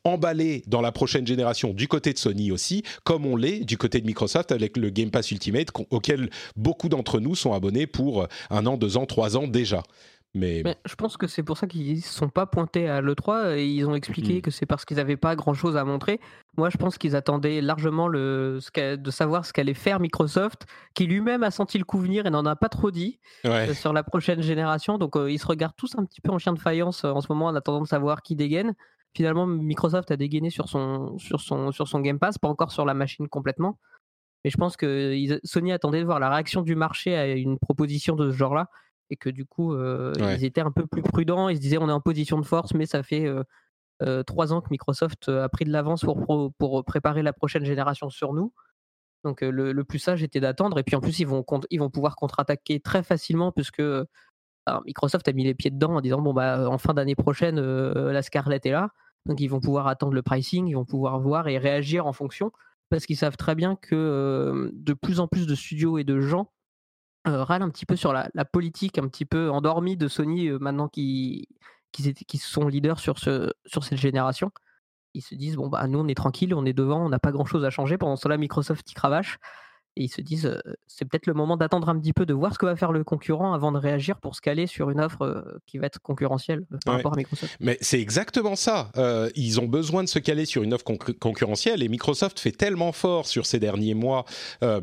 Speaker 3: emballé dans la prochaine génération du côté de Sony aussi, comme on l'est du côté de Microsoft avec le Game Pass Ultimate auquel beaucoup d'entre nous sont abonnés pour un an, deux ans, trois ans déjà. Mais...
Speaker 4: Mais je pense que c'est pour ça qu'ils ne sont pas pointés à l'E trois et ils ont expliqué mmh. que c'est parce qu'ils n'avaient pas grand-chose à montrer. Moi, je pense qu'ils attendaient largement le, ce de savoir ce qu'allait faire Microsoft, qui lui-même a senti le coup venir et n'en a pas trop dit
Speaker 3: ouais.
Speaker 4: euh, sur la prochaine génération. Donc, euh, ils se regardent tous un petit peu en chien de faïence euh, en ce moment en attendant de savoir qui dégaine. Finalement, Microsoft a dégainé sur son, sur son, sur son Game Pass, pas encore sur la machine complètement. Mais je pense que ils, Sony attendait de voir la réaction du marché à une proposition de ce genre-là. Et que du coup, euh, ouais. ils étaient un peu plus prudents. Ils se disaient on est en position de force, mais ça fait euh, euh, trois ans que Microsoft a pris de l'avance pour, pro, pour préparer la prochaine génération sur nous. Donc euh, le, le plus sage était d'attendre. Et puis en plus, ils vont, ils vont pouvoir contre-attaquer très facilement puisque alors, Microsoft a mis les pieds dedans en disant bon, bah, en fin d'année prochaine, euh, la Scarlett est là. Donc ils vont pouvoir attendre le pricing, ils vont pouvoir voir et réagir en fonction. Parce qu'ils savent très bien que euh, de plus en plus de studios et de gens Euh, râle un petit peu sur la, la politique un petit peu endormie de Sony euh, maintenant qu'ils, qu'ils, étaient, qu'ils sont leaders sur, ce, sur cette génération. Ils se disent bon bah nous on est tranquille, on est devant, on n'a pas grand chose à changer. Pendant ce temps-là Microsoft y cravache et ils se disent euh, c'est peut-être le moment d'attendre un petit peu de voir ce que va faire le concurrent avant de réagir pour se caler sur une offre euh, qui va être concurrentielle euh, par
Speaker 3: ouais.
Speaker 4: rapport à Microsoft.
Speaker 3: Mais c'est exactement ça. Euh, ils ont besoin de se caler sur une offre conc- concurrentielle et Microsoft fait tellement fort sur ces derniers mois euh,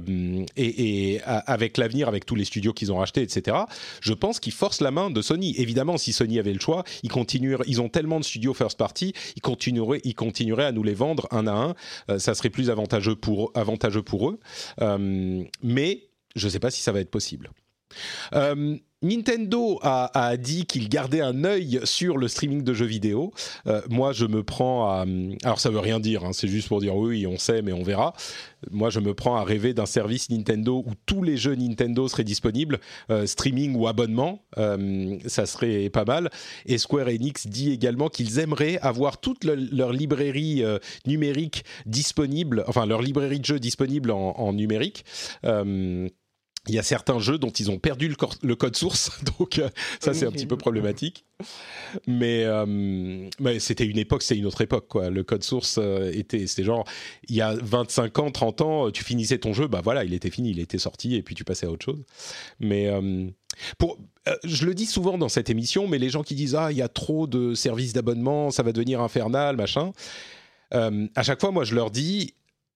Speaker 3: et, et à, avec l'avenir, avec tous les studios qu'ils ont rachetés, et cetera. Je pense qu'ils forcent la main de Sony. Évidemment, si Sony avait le choix, ils continueraient. Ils ont tellement de studios first party, ils continueraient, ils continueraient à nous les vendre un à un. Euh, ça serait plus avantageux pour avantageux pour eux. Euh, mais je ne sais pas si ça va être possible. Euh, Nintendo a, a dit qu'il gardait un œil sur le streaming de jeux vidéo. Euh, moi, je me prends à... Alors, ça ne veut rien dire, hein, c'est juste pour dire oui, on sait, mais on verra. Moi, je me prends à rêver d'un service Nintendo où tous les jeux Nintendo seraient disponibles, euh, streaming ou abonnement, euh, ça serait pas mal. Et Square Enix dit également qu'ils aimeraient avoir toute le, leur librairie euh, numérique disponible, enfin, leur librairie de jeux disponible en, en numérique. Euh, Il y a certains jeux dont ils ont perdu le, cor- le code source, donc euh, ça oui, c'est un petit peu problématique. Mais, euh, mais c'était une époque, c'est une autre époque, quoi. Le code source euh, était, c'était genre, il y a vingt-cinq ans, trente ans, tu finissais ton jeu, bah voilà, il était fini, il était sorti, et puis tu passais à autre chose. Mais euh, pour, euh, je le dis souvent dans cette émission, mais les gens qui disent ah, il y a trop de services d'abonnement, ça va devenir infernal, machin. Euh, à chaque fois, moi, je leur dis.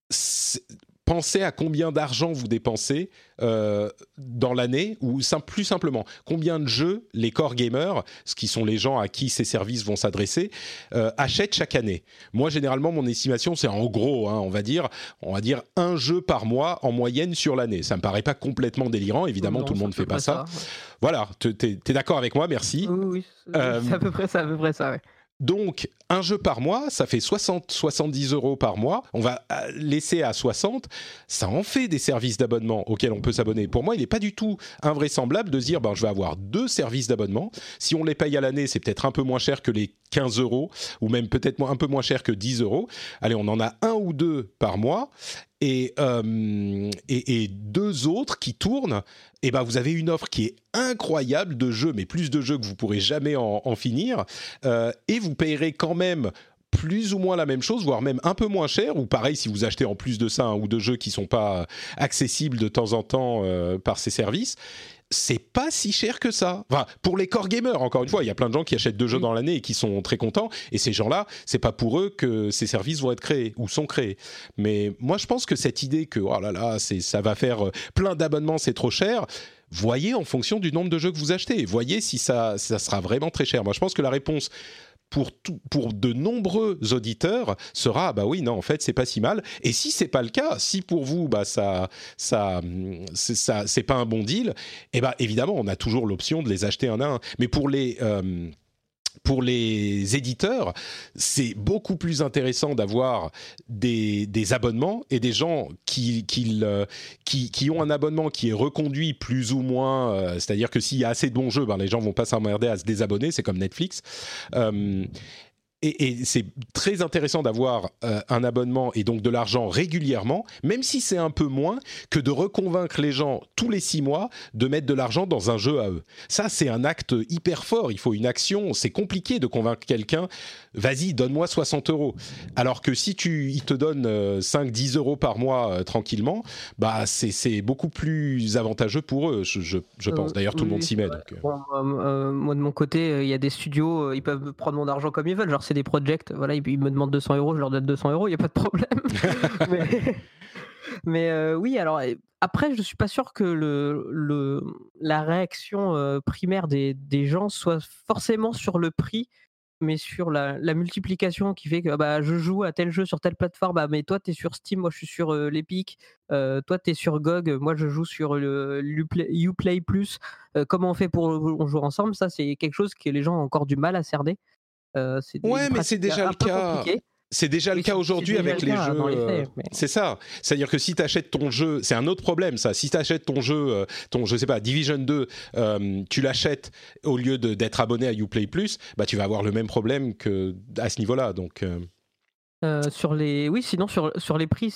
Speaker 3: Pensez à combien d'argent vous dépensez euh, dans l'année, ou sim- plus simplement, combien de jeux les core gamers, ce qui sont les gens à qui ces services vont s'adresser, euh, achètent chaque année. Moi, généralement, mon estimation, c'est en gros, hein, on va dire, on va dire un jeu par mois en moyenne sur l'année. Ça me paraît pas complètement délirant, évidemment, non, tout le monde ne fait pas ça. ça. Voilà, t'es, t'es d'accord avec moi, merci.
Speaker 4: Oui, oui, euh, c'est à peu près ça, à peu près ça, ouais.
Speaker 3: Donc, un jeu par mois, ça fait soixante à soixante-dix euros par mois. On va laisser à soixante. Ça en fait des services d'abonnement auxquels on peut s'abonner. Pour moi, il n'est pas du tout invraisemblable de se dire ben, je vais avoir deux services d'abonnement. Si on les paye à l'année, c'est peut-être un peu moins cher que les quinze euros ou même peut-être un peu moins cher que dix euros. Allez, on en a un ou deux par mois. Et, euh, et, et deux autres qui tournent, et ben vous avez une offre qui est incroyable de jeux, mais plus de jeux que vous pourrez jamais en, en finir, euh, et vous payerez quand même plus ou moins la même chose, voire même un peu moins cher, ou pareil si vous achetez en plus de ça un ou deux jeux qui sont pas accessibles de temps en temps euh, par ces services. C'est pas si cher que ça. Enfin, pour les core gamers, encore une fois, il y a plein de gens qui achètent deux jeux dans l'année et qui sont très contents. Et ces gens-là, c'est pas pour eux que ces services vont être créés ou sont créés. Mais moi, je pense que cette idée que oh là là, c'est, ça va faire plein d'abonnements, c'est trop cher. Voyez en fonction du nombre de jeux que vous achetez. Voyez si ça, ça sera vraiment très cher. Moi, je pense que la réponse pour tout, pour de nombreux auditeurs sera ah bah oui non en fait c'est pas si mal, et si c'est pas le cas, si pour vous bah ça ça c'est, ça c'est pas un bon deal, et bah évidemment on a toujours l'option de les acheter un à un. Mais pour les euh, pour les éditeurs, c'est beaucoup plus intéressant d'avoir des, des abonnements et des gens qui, qui, qui, qui ont un abonnement qui est reconduit plus ou moins, euh, c'est-à-dire que s'il y a assez de bons jeux, ben les gens vont pas s'emmerder à se désabonner, c'est comme Netflix. Euh, Et, et c'est très intéressant d'avoir euh, un abonnement et donc de l'argent régulièrement, même si c'est un peu moins que de reconvaincre les gens tous les six mois de mettre de l'argent dans un jeu à eux. Ça, c'est un acte hyper fort. Il faut une action. C'est compliqué de convaincre quelqu'un. Vas-y, donne-moi soixante euros. Alors que si tu, il te donne euh, cinq, dix euros par mois euh, tranquillement, bah c'est, c'est beaucoup plus avantageux pour eux, je, je, je pense. D'ailleurs, tout
Speaker 4: oui,
Speaker 3: le monde s'y met. Donc, euh.
Speaker 4: bon, euh, euh, moi, de mon côté, il euh, y a des studios, euh, ils peuvent prendre mon argent comme ils veulent. Genre, c'est des projects, voilà, ils, ils me demandent deux cents euros, je leur donne deux cents euros, il n'y a pas de problème. mais mais euh, oui, alors après, je suis pas sûr que le, le, la réaction euh, primaire des, des gens soit forcément sur le prix, mais sur la, la multiplication qui fait que bah, je joue à tel jeu sur telle plateforme, bah, mais toi, tu es sur Steam, moi, je suis sur euh, l'Epic, euh, toi, tu es sur G O G, moi, je joue sur le Uplay, Uplay Plus. Euh, comment on fait pour on joue ensemble? Ça, c'est quelque chose que les gens ont encore du mal à cerner. Euh, c'est
Speaker 3: ouais, mais c'est déjà le cas. Compliqué. C'est déjà oui, le cas aujourd'hui avec les jeux. Les faits, mais... C'est ça. C'est-à-dire que si tu achètes ton jeu, c'est un autre problème ça. Si tu achètes ton jeu, ton, je sais pas, Division deux, euh, tu l'achètes au lieu de, d'être abonné à Uplay Plus, bah, tu vas avoir le même problème que, à ce niveau-là. Donc, euh...
Speaker 4: Euh, sur les, oui, sinon sur sur les prix,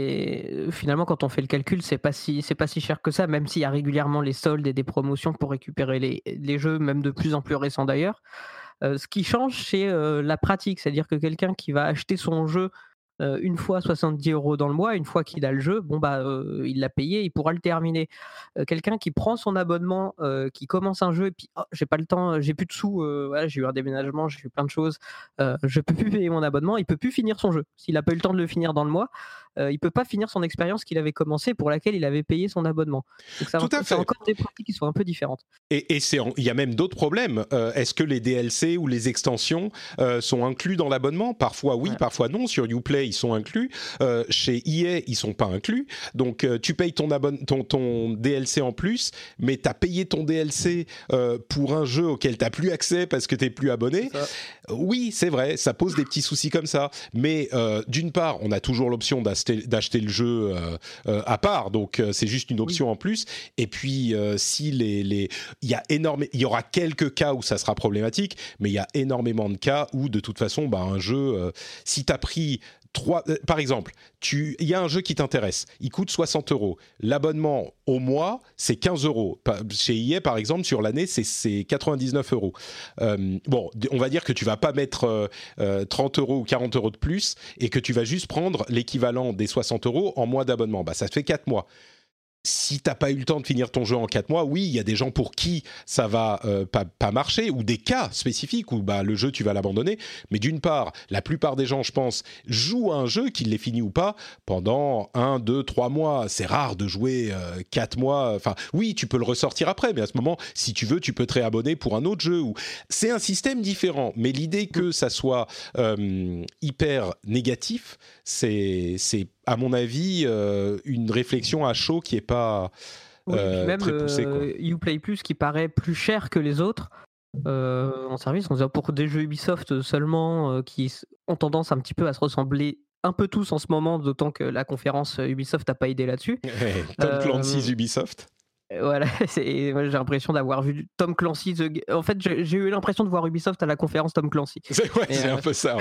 Speaker 4: c'est finalement quand on fait le calcul, c'est pas si c'est pas si cher que ça, même s'il y a régulièrement les soldes et des promotions pour récupérer les les jeux, même de plus en plus récents d'ailleurs. Euh, ce qui change, c'est euh, la pratique, c'est-à-dire que quelqu'un qui va acheter son jeu euh, une fois soixante-dix euros dans le mois, une fois qu'il a le jeu, bon bah euh, il l'a payé, il pourra le terminer. Euh, quelqu'un qui prend son abonnement, euh, qui commence un jeu et puis oh, j'ai pas le temps, j'ai plus de sous, euh, voilà, j'ai eu un déménagement, j'ai eu plein de choses, euh, je peux plus payer mon abonnement, il peut plus finir son jeu. S'il a pas eu le temps de le finir dans le mois, euh, il peut pas finir son expérience qu'il avait commencé pour laquelle il avait payé son abonnement. Donc ça,
Speaker 3: Tout à
Speaker 4: c'est
Speaker 3: fait.
Speaker 4: encore des pratiques qui sont un peu différentes.
Speaker 3: Et, et c'est, il y a même d'autres problèmes. Euh, est-ce que les D L C ou les extensions euh, sont inclus dans l'abonnement? Parfois oui, ouais. Parfois non. Sur Uplay, ils sont inclus. Euh, chez E A, ils sont pas inclus. Donc euh, tu payes ton, abonne- ton, ton D L C en plus, mais tu as payé ton D L C euh, pour un jeu auquel tu n'as plus accès parce que tu n'es plus abonné. C'est oui, c'est vrai, ça pose des petits soucis comme ça. Mais euh, d'une part, on a toujours l'option d'acheter, d'acheter le jeu euh, euh, à part. Donc euh, c'est juste une option oui. en plus. Et puis euh, si les... les il y a énorme, il y aura quelques cas où ça sera problématique, mais il y a énormément de cas où de toute façon, bah, un jeu, euh, si tu as pris trois, euh, par exemple, tu, il y a un jeu qui t'intéresse, il coûte soixante euros, l'abonnement au mois c'est quinze euros. Chez E A par exemple, sur l'année c'est, c'est quatre-vingt-dix-neuf euros. Euh, bon, on va dire que tu vas pas mettre euh, euh, trente euros ou quarante euros de plus et que tu vas juste prendre l'équivalent des soixante euros en mois d'abonnement. Bah, ça te fait quatre mois. Si t'as pas eu le temps de finir ton jeu en quatre mois, oui, il y a des gens pour qui ça va euh, pas, pas marcher, ou des cas spécifiques où bah, le jeu, tu vas l'abandonner. Mais d'une part, la plupart des gens, je pense, jouent à un jeu, qu'ils l'aient fini ou pas, pendant un, deux, trois mois. C'est rare de jouer euh, quatre mois. Enfin, oui, tu peux le ressortir après, mais à ce moment, si tu veux, tu peux te réabonner pour un autre jeu. Ou... C'est un système différent, mais l'idée que ça soit euh, hyper négatif, c'est... c'est à mon avis, euh, une réflexion à chaud qui n'est pas euh,
Speaker 4: oui, même,
Speaker 3: très poussée.
Speaker 4: Euh, Uplay Plus qui paraît plus cher que les autres euh, en service. On dirait pour des jeux Ubisoft seulement euh, qui ont tendance un petit peu à se ressembler un peu tous en ce moment, d'autant que la conférence Ubisoft n'a pas aidé là-dessus.
Speaker 3: Tom euh, Clancy's Ubisoft.
Speaker 4: Voilà, c'est, j'ai l'impression d'avoir vu Tom Clancy. The... En fait, j'ai, j'ai eu l'impression de voir Ubisoft à la conférence Tom Clancy.
Speaker 3: C'est, ouais, c'est euh... un peu ça. Ouais.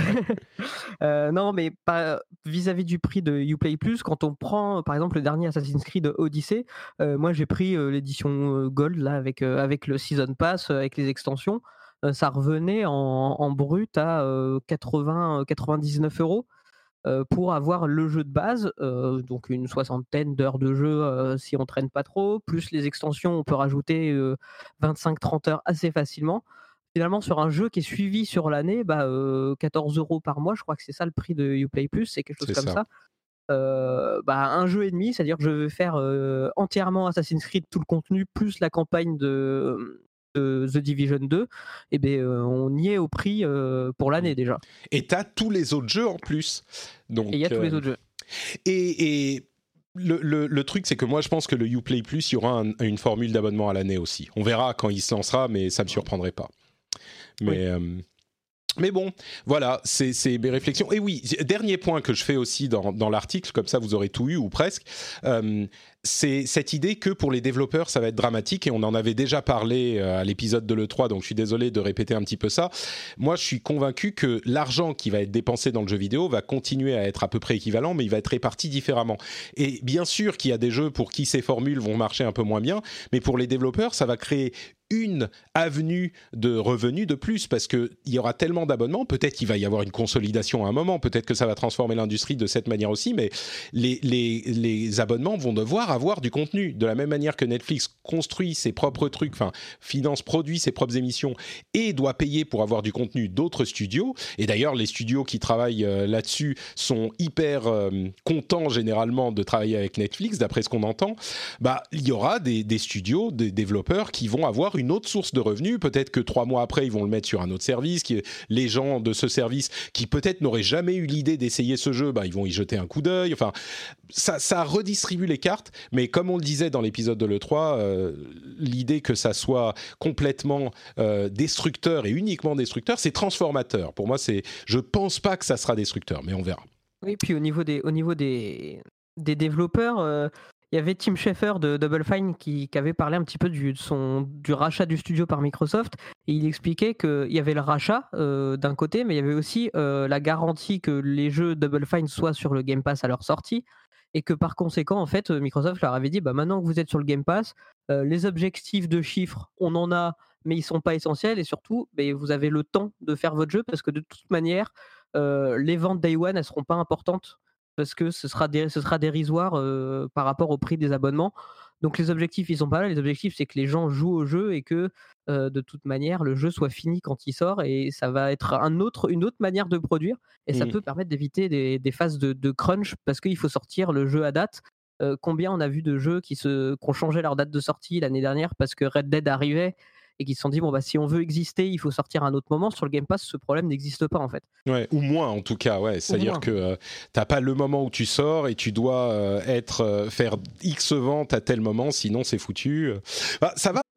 Speaker 4: euh, non, mais pas vis-à-vis du prix de Uplay Plus. Quand on prend, par exemple, le dernier Assassin's Creed Odyssey, euh, moi j'ai pris euh, l'édition Gold là avec euh, avec le Season Pass, euh, avec les extensions. Euh, ça revenait en, en brut à euh, quatre-vingts quatre-vingt-dix-neuf euros. Pour avoir le jeu de base, euh, donc une soixantaine d'heures de jeu euh, si on traîne pas trop, plus les extensions, on peut rajouter euh, vingt-cinq trente heures assez facilement. Finalement, sur un jeu qui est suivi sur l'année, bah, euh, quatorze euros par mois, je crois que c'est ça le prix de Uplay Plus, c'est quelque chose c'est comme ça. ça. Euh, bah, un jeu et demi, c'est-à-dire que je vais faire euh, entièrement Assassin's Creed, tout le contenu, plus la campagne de... The Division deux, et ben euh, on y est au prix euh, pour l'année déjà.
Speaker 3: Et t'as tous les autres jeux en plus. Donc,
Speaker 4: et il y a euh, tous les autres jeux.
Speaker 3: Et, et le, le, le truc, c'est que moi, je pense que le Uplay Plus, il y aura un, une formule d'abonnement à l'année aussi. On verra quand il se lancera, mais ça me surprendrait pas. Mais, oui. euh, Mais bon, voilà, c'est, c'est mes réflexions. Et oui, dernier point que je fais aussi dans, dans l'article, comme ça vous aurez tout eu ou presque, euh, c'est cette idée que pour les développeurs, ça va être dramatique, et on en avait déjà parlé à l'épisode de l'E trois, donc je suis désolé de répéter un petit peu ça. Moi, je suis convaincu que l'argent qui va être dépensé dans le jeu vidéo va continuer à être à peu près équivalent, mais il va être réparti différemment. Et bien sûr qu'il y a des jeux pour qui ces formules vont marcher un peu moins bien, mais pour les développeurs, ça va créer une avenue de revenus de plus, parce qu'il y aura tellement d'abonnements, peut-être qu'il va y avoir une consolidation à un moment, peut-être que ça va transformer l'industrie de cette manière aussi, mais les, les, les abonnements vont devoir avoir du contenu, de la même manière que Netflix construit ses propres trucs, enfin finance, produit ses propres émissions et doit payer pour avoir du contenu d'autres studios, et d'ailleurs les studios qui travaillent euh, là-dessus sont hyper euh, contents généralement de travailler avec Netflix, d'après ce qu'on entend. Bah, il y aura des, des studios, des développeurs qui vont avoir une autre source de revenus, peut-être que trois mois après ils vont le mettre sur un autre service, qui, les gens de ce service qui peut-être n'auraient jamais eu l'idée d'essayer ce jeu, bah, ils vont y jeter un coup d'œil, enfin ça, ça redistribue les cartes, mais comme on le disait dans l'épisode de l'E trois, euh, l'idée que ça soit complètement euh, destructeur et uniquement destructeur, c'est transformateur. Pour moi, c'est, je pense pas que ça sera destructeur, mais on verra.
Speaker 4: Oui, puis au niveau des, au niveau des, des développeurs, euh, il y avait Tim Schafer de Double Fine qui, qui avait parlé un petit peu du, de son, du rachat du studio par Microsoft, et il expliquait qu'il y avait le rachat euh, d'un côté, mais il y avait aussi euh, la garantie que les jeux Double Fine soient sur le Game Pass à leur sortie, et que par conséquent, en fait, Microsoft leur avait dit bah, maintenant que vous êtes sur le Game Pass, euh, les objectifs de chiffres, on en a, mais ils ne sont pas essentiels, et surtout, bah, vous avez le temps de faire votre jeu, parce que de toute manière, euh, les ventes Day One, elles ne seront pas importantes, parce que ce sera, dé- ce sera dérisoire euh, par rapport au prix des abonnements. Donc les objectifs, ils sont pas là. Les objectifs, c'est que les gens jouent au jeu et que euh, de toute manière, le jeu soit fini quand il sort, et ça va être un autre, une autre manière de produire, et ça
Speaker 3: Mmh.
Speaker 4: peut permettre d'éviter des, des phases de, de crunch, parce qu'il faut sortir le jeu à date. Euh, combien on a vu de jeux qui, se, qui ont changé leur date de sortie l'année dernière parce que Red Dead arrivait, et qui se sont dit bon bah si on veut exister, il faut sortir à un autre moment. Sur le Game Pass, ce problème n'existe pas en fait.
Speaker 3: Ouais, ou moins en tout cas, ouais. C'est-à-dire
Speaker 4: moins.
Speaker 3: que euh, t'as pas le moment où tu sors et tu dois euh, être euh, faire X ventes à tel moment, sinon c'est foutu. Bah, ça va.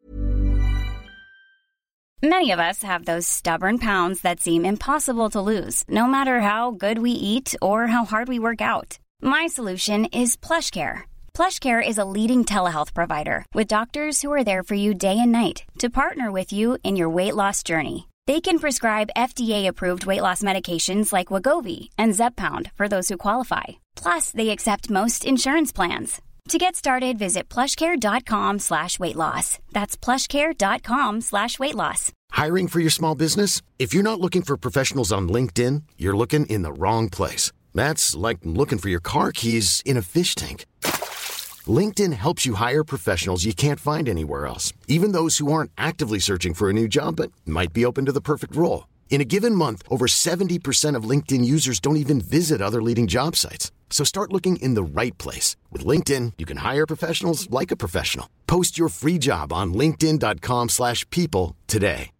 Speaker 5: Many of us have those stubborn pounds that seem impossible to lose, no matter how good we eat or how hard we work out. My solution is PlushCare. PlushCare is a leading telehealth provider with doctors who are there for you day and night to partner with you in your weight loss journey. They can prescribe F D A-approved weight loss medications like Wegovy and Zepbound for those who qualify. Plus, they accept most insurance plans. To get started, visit plushcare.com slash weight loss. That's plushcare.com slash weight loss.
Speaker 2: Hiring for your small business? If you're not looking for professionals on LinkedIn, you're looking in the wrong place. That's like looking for your car keys in a fish tank. LinkedIn helps you hire professionals you can't find anywhere else, even those who aren't actively searching for a new job but might be open to the perfect role. In a given month, over seventy percent of LinkedIn users don't even visit other leading job sites. So start looking in the right place. With LinkedIn, you can hire professionals like a professional. Post your free job on linkedin.com slash people today.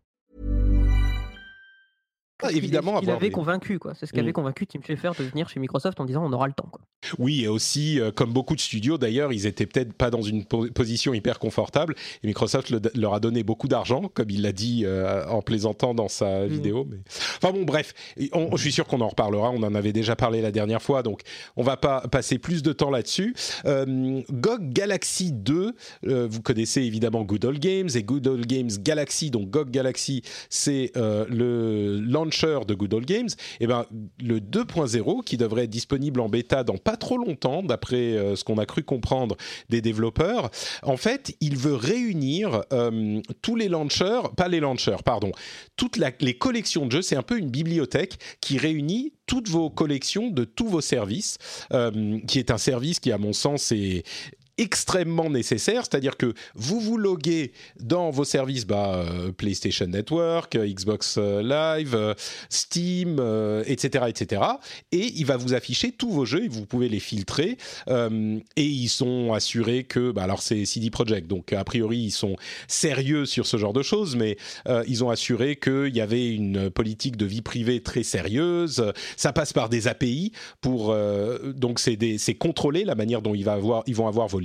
Speaker 3: Ah, évidemment,
Speaker 4: il avait
Speaker 3: des...
Speaker 4: convaincu, quoi. C'est ce qu'avait
Speaker 3: mmh.
Speaker 4: convaincu Tim Schafer de venir chez Microsoft en disant on aura le temps, quoi.
Speaker 3: Oui, et aussi, euh, comme beaucoup de studios, d'ailleurs, ils étaient peut-être pas dans une po- position hyper confortable, et Microsoft le, leur a donné beaucoup d'argent, comme il l'a dit euh, en plaisantant dans sa mmh. vidéo. Mais... Enfin bon, bref, on, je suis sûr qu'on en reparlera, on en avait déjà parlé la dernière fois, donc on va pas passer plus de temps là-dessus. Euh, G O G Galaxy deux, euh, vous connaissez évidemment Good Old Games, et Good Old Games Galaxy, donc G O G Galaxy, c'est euh, le launcher de Good Old Games, et ben, le deux point zéro qui devrait être disponible en bêta dans pas trop longtemps, d'après euh, ce qu'on a cru comprendre des développeurs. En fait, il veut réunir euh, tous les launchers, pas les launchers, pardon, toutes la, les collections de jeux. C'est un peu une bibliothèque qui réunit toutes vos collections de tous vos services, euh, qui est un service qui, à mon sens, est extrêmement nécessaire, c'est-à-dire que vous vous loguez dans vos services, bah, euh, PlayStation Network, euh, Xbox euh, Live, euh, Steam, euh, et cetera, et cetera, et il va vous afficher tous vos jeux et vous pouvez les filtrer, euh, et ils sont assurés que, bah, alors c'est C D Projekt, donc a priori ils sont sérieux sur ce genre de choses, mais euh, ils ont assuré qu'il y avait une politique de vie privée très sérieuse, ça passe par des A P I, pour, euh, donc c'est, des, c'est contrôlé la manière dont il va avoir, ils vont avoir vos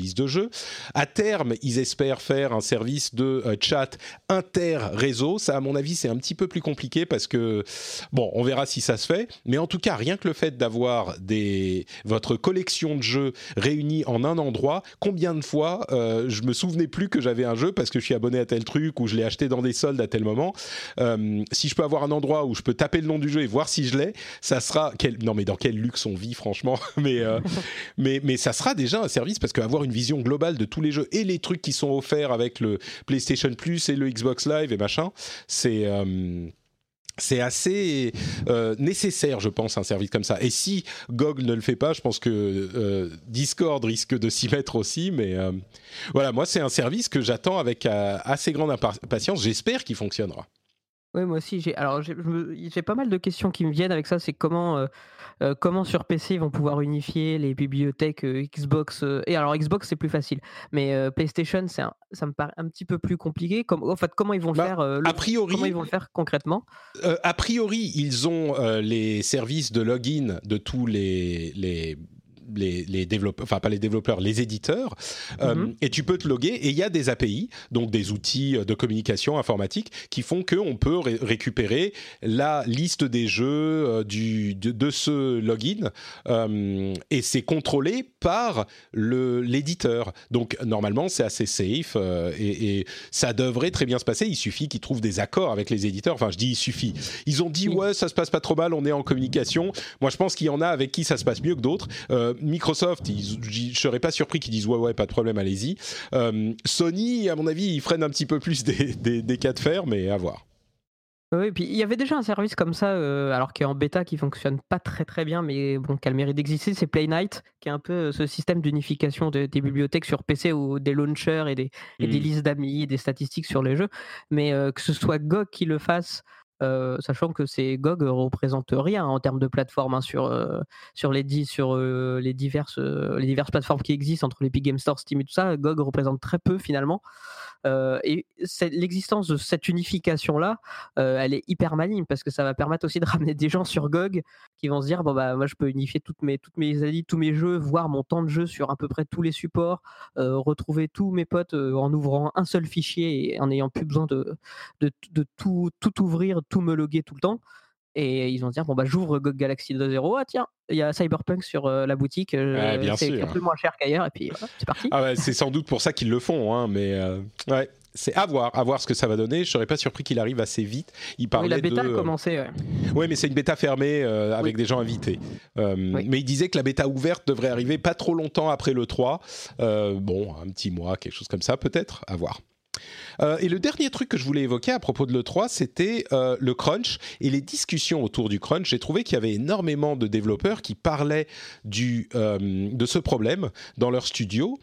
Speaker 3: liste de jeux. À terme, ils espèrent faire un service de euh, chat inter-réseau. Ça, à mon avis, c'est un petit peu plus compliqué parce que, bon, on verra si ça se fait. Mais en tout cas, rien que le fait d'avoir des, votre collection de jeux réunis en un endroit, combien de fois euh, je me souvenais plus que j'avais un jeu parce que je suis abonné à tel truc ou je l'ai acheté dans des soldes à tel moment. Euh, si je peux avoir un endroit où je peux taper le nom du jeu et voir si je l'ai, ça sera... Quel, non, mais dans quel luxe on vit, franchement. mais, euh, mais, mais ça sera déjà un service parce qu'avoir une vision globale de tous les jeux et les trucs qui sont offerts avec le PlayStation Plus et le Xbox Live et machin, c'est... Euh, C'est assez euh, nécessaire, je pense, un service comme ça. Et si G O G ne le fait pas, je pense que euh, Discord risque de s'y mettre aussi. Mais euh, voilà, moi, c'est un service que j'attends avec euh, assez grande impatience. J'espère qu'il fonctionnera.
Speaker 4: Oui, moi aussi. J'ai, alors, j'ai, je me- j'ai pas mal de questions qui me viennent avec ça. C'est comment, euh, euh, comment sur P C ils vont pouvoir unifier les bibliothèques euh, Xbox. euh, et alors, Xbox, c'est plus facile. Mais euh, PlayStation, c'est un- ça me paraît un petit peu plus compliqué. Comme, en fait, comment ils vont le
Speaker 3: Bah,
Speaker 4: faire euh, le-
Speaker 3: a priori-
Speaker 4: Comment ils vont le faire concrètement?
Speaker 3: Euh, a priori, ils ont euh, les services de login de tous les, les, les, les développeurs, enfin pas les développeurs, les éditeurs, euh,
Speaker 4: Mhm.
Speaker 3: et tu peux te loguer. Et il y a des A P I, donc des outils de communication informatique, qui font qu'on peut ré- récupérer la liste des jeux euh, du, de, de ce login, euh, et c'est contrôlé par le, l'éditeur. Donc normalement, c'est assez safe, euh, et, et ça devrait très bien se passer. Il suffit qu'ils trouvent des accords avec les éditeurs. Enfin, je dis il suffit. Ils ont dit,
Speaker 4: Oui.
Speaker 3: ouais, ça se passe pas trop mal, on est en communication. Moi, je pense qu'il y en a avec qui ça se passe mieux que d'autres. Euh, Microsoft, ils, je serais pas surpris qu'ils disent, ouais, ouais, pas de problème, allez-y. Euh, Sony, à mon avis, ils freinent un petit peu plus des, des, des cas de fer, mais à voir.
Speaker 4: Oui, puis il y avait déjà un service comme ça, euh, alors qui est en bêta, qui fonctionne pas très très bien, mais bon, qui a le mérite d'exister, c'est Play Night, qui est un peu euh, ce système d'unification de- des bibliothèques sur P C ou des launchers et des, et des
Speaker 3: Mm.
Speaker 4: listes d'amis, et des statistiques sur les jeux. Mais euh, que ce soit G O G qui le fasse, euh, sachant que c'est G O G représente rien en termes de plateforme hein, sur, euh, sur, les, di- sur euh, les, diverses, euh, les diverses plateformes qui existent entre l'Epic Game Store, Steam et tout ça, G O G représente très peu finalement. Euh, et c'est- l'existence de cette unification-là, euh, elle est hyper maligne parce que ça va permettre aussi de ramener des gens sur G O G qui vont se dire bon bah moi je peux unifier toutes mes toutes mes I D, tous mes jeux, voir mon temps de jeu sur à peu près tous les supports, euh, retrouver tous mes potes euh, en ouvrant un seul fichier et en n'ayant plus besoin de de, de tout tout ouvrir, tout me loguer tout le temps. Et ils vont se dire bon bah j'ouvre G O G Galaxy deux point zéro, ah tiens il y a Cyberpunk sur euh, la boutique, euh,
Speaker 3: Ouais, bien
Speaker 4: c'est
Speaker 3: sûr.
Speaker 4: un peu moins cher qu'ailleurs et puis voilà, c'est parti.
Speaker 3: Ah ouais, c'est sans doute pour ça qu'ils le font, hein, mais euh, ouais. C'est à voir, à voir ce que ça va donner. Je serais pas surpris qu'il arrive assez vite. Il
Speaker 4: Oui,
Speaker 3: parlait
Speaker 4: la bêta
Speaker 3: de.
Speaker 4: a commencé. Ouais.
Speaker 3: Ouais, mais c'est une bêta fermée euh, avec
Speaker 4: Oui.
Speaker 3: des gens invités. Euh,
Speaker 4: Oui.
Speaker 3: Mais il disait que la bêta ouverte devrait arriver pas trop longtemps après le trois. Euh, bon, un petit mois, quelque chose comme ça, peut-être. À voir. Euh, et le dernier truc que je voulais évoquer à propos de l'E trois, c'était euh, le crunch et les discussions autour du crunch. J'ai trouvé qu'il y avait énormément de développeurs qui parlaient du, euh, de ce problème dans leur studio.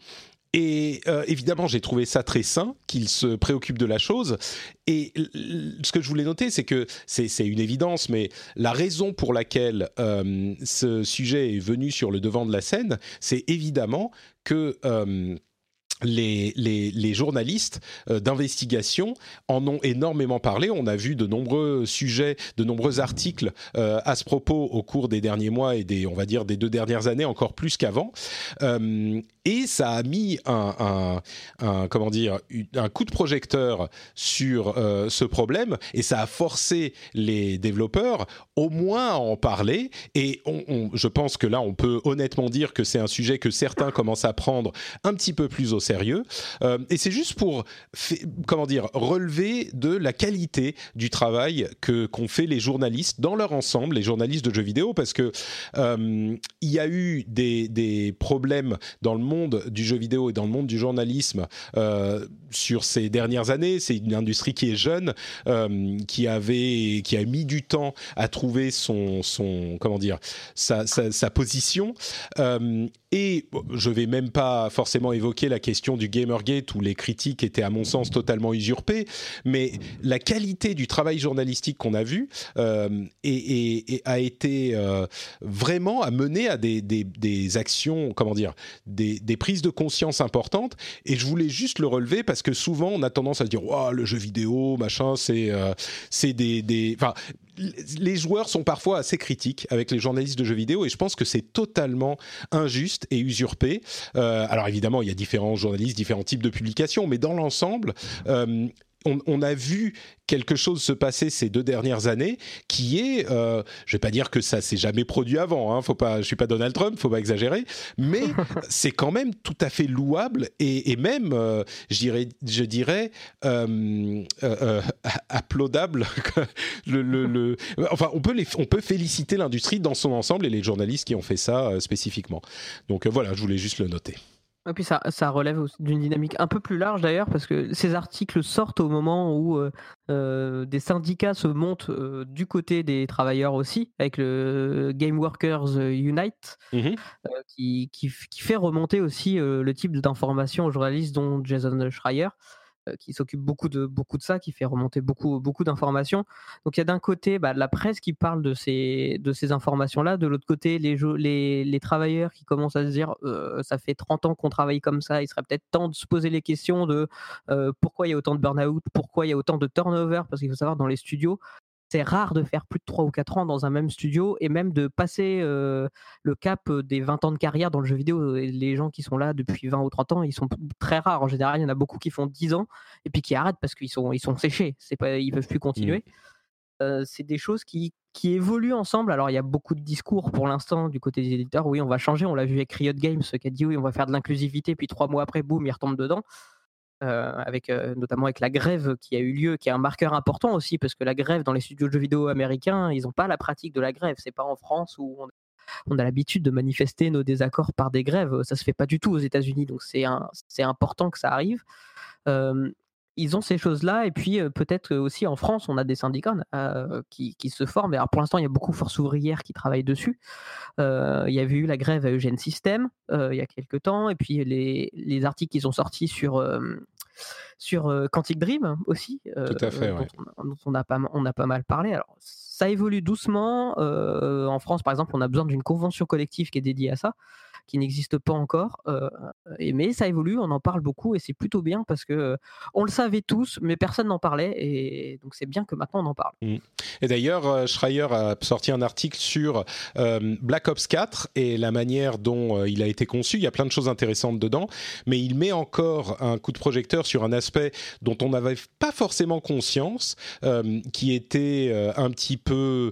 Speaker 3: Et euh, évidemment, j'ai trouvé ça très sain qu'ils se préoccupent de la chose. Et l- l- ce que je voulais noter, c'est que c'est, c'est une évidence, mais la raison pour laquelle euh, ce sujet est venu sur le devant de la scène, c'est évidemment que... Euh, Les, les, les journalistes euh, d'investigation en ont énormément parlé. On a vu de nombreux sujets, de nombreux articles euh, à ce propos au cours des derniers mois et des, on va dire, des deux dernières années, encore plus qu'avant. Euh, et ça a mis un, un, un, comment dire, un coup de projecteur sur euh, ce problème et ça a forcé les développeurs au moins à en parler. Et on, on, je pense que là, on peut honnêtement dire que c'est un sujet que certains commencent à prendre un petit peu plus au sérieux. Euh, et c'est juste pour, fait, comment dire, relever de la qualité du travail que, qu'ont fait les journalistes dans leur ensemble, les journalistes de jeux vidéo, parce que euh, il y a eu des, des problèmes dans le monde du jeu vidéo et dans le monde du journalisme euh, sur ces dernières années. C'est une industrie qui est jeune, euh, qui avait, qui a mis du temps à trouver son, son comment dire, sa, sa, sa position. Euh, et je vais même pas forcément évoquer la question du Gamergate où les critiques étaient à mon sens totalement usurpées, mais la qualité du travail journalistique qu'on a vu euh, et, et, et a été euh, vraiment à mener à des, des, des actions, comment dire, des, des prises de conscience importantes. Et je voulais juste le relever parce que souvent on a tendance à se dire, waouh, le jeu vidéo, machin, c'est euh, c'est des, des, enfin, les joueurs sont parfois assez critiques avec les journalistes de jeux vidéo et je pense que c'est totalement injuste et usurpé. Euh, alors évidemment, il y a différents journalistes, différents types de publications, mais dans l'ensemble, euh, on, on a vu quelque chose se passer ces deux dernières années qui est, euh, je vais pas dire que ça s'est jamais produit avant, hein, faut pas, je suis pas Donald Trump, faut pas exagérer, mais c'est quand même tout à fait louable et, et même, euh, je dirais, je dirais euh, euh, euh, applaudable. le, le, le, enfin, on peut les, on peut féliciter l'industrie dans son ensemble et les journalistes qui ont fait ça euh, spécifiquement. Donc euh, voilà, je voulais juste le noter.
Speaker 4: Et puis ça, ça relève aussi d'une dynamique un peu plus large d'ailleurs, parce que ces articles sortent au moment où euh, euh, des syndicats se montent euh, du côté des travailleurs aussi, avec le Game Workers Unite, mmh. euh, qui, qui, qui fait remonter aussi euh, le type d'informations aux journalistes, dont Jason Schreier, euh, qui s'occupe beaucoup de, beaucoup de ça, qui fait remonter beaucoup, beaucoup d'informations. Donc il y a d'un côté bah, la presse qui parle de ces, de ces informations-là, de l'autre côté les, les, les travailleurs qui commencent à se dire euh, ça fait trente ans qu'on travaille comme ça, il serait peut-être temps de se poser les questions de euh, pourquoi il y a autant de burn-out, pourquoi il y a autant de turnover, parce qu'il faut savoir dans les studios, c'est rare de faire plus de trois ou quatre ans dans un même studio et même de passer euh, le cap des vingt ans de carrière dans le jeu vidéo. Les gens qui sont là depuis vingt ou trente ans, ils sont très rares. En général, il y en a beaucoup qui font dix ans et puis qui arrêtent parce qu'ils sont, ils sont séchés. C'est pas, ils ne peuvent plus continuer. Mmh. Euh, c'est des choses qui, qui évoluent ensemble. Alors, il y a beaucoup de discours pour l'instant du côté des éditeurs. Oui, on va changer. On l'a vu avec Riot Games qui a dit oui, on va faire de l'inclusivité. Puis trois mois après, boum, ils retombent dedans. Euh, avec, euh, notamment avec la grève qui a eu lieu, qui est un marqueur important aussi, parce que la grève dans les studios de jeux vidéo américains, ils n'ont pas la pratique de la grève. C'est pas en France où on, on a l'habitude de manifester nos désaccords par des grèves. Ça se fait pas du tout aux États-Unis, donc c'est, un, c'est important que ça arrive. Euh, ils ont ces choses-là, et puis euh, peut-être aussi en France, on a des syndicats euh, qui, qui se forment. Alors pour l'instant, il y a beaucoup de forces ouvrières qui travaillent dessus. Euh, il y avait eu la grève à Eugène System euh, il y a quelques temps, et puis les, les articles qui sont sortis sur, euh, sur euh, Quantic Dream aussi, euh,
Speaker 3: Tout à fait,
Speaker 4: dont,
Speaker 3: ouais.
Speaker 4: on, dont on, a pas, on a pas mal parlé. Alors, ça évolue doucement. Euh, en France, par exemple, on a besoin d'une convention collective qui est dédiée à ça, qui n'existe pas encore, euh, et, mais ça évolue, on en parle beaucoup et c'est plutôt bien parce que euh, on le savait tous, mais personne n'en parlait et donc c'est bien que maintenant on en parle.
Speaker 3: Mmh. Et d'ailleurs, euh, Schreier a sorti un article sur euh, Black Ops quatre et la manière dont euh, il a été conçu. Il y a plein de choses intéressantes dedans, mais il met encore un coup de projecteur sur un aspect dont on n'avait pas forcément conscience, euh, qui était euh, un petit peu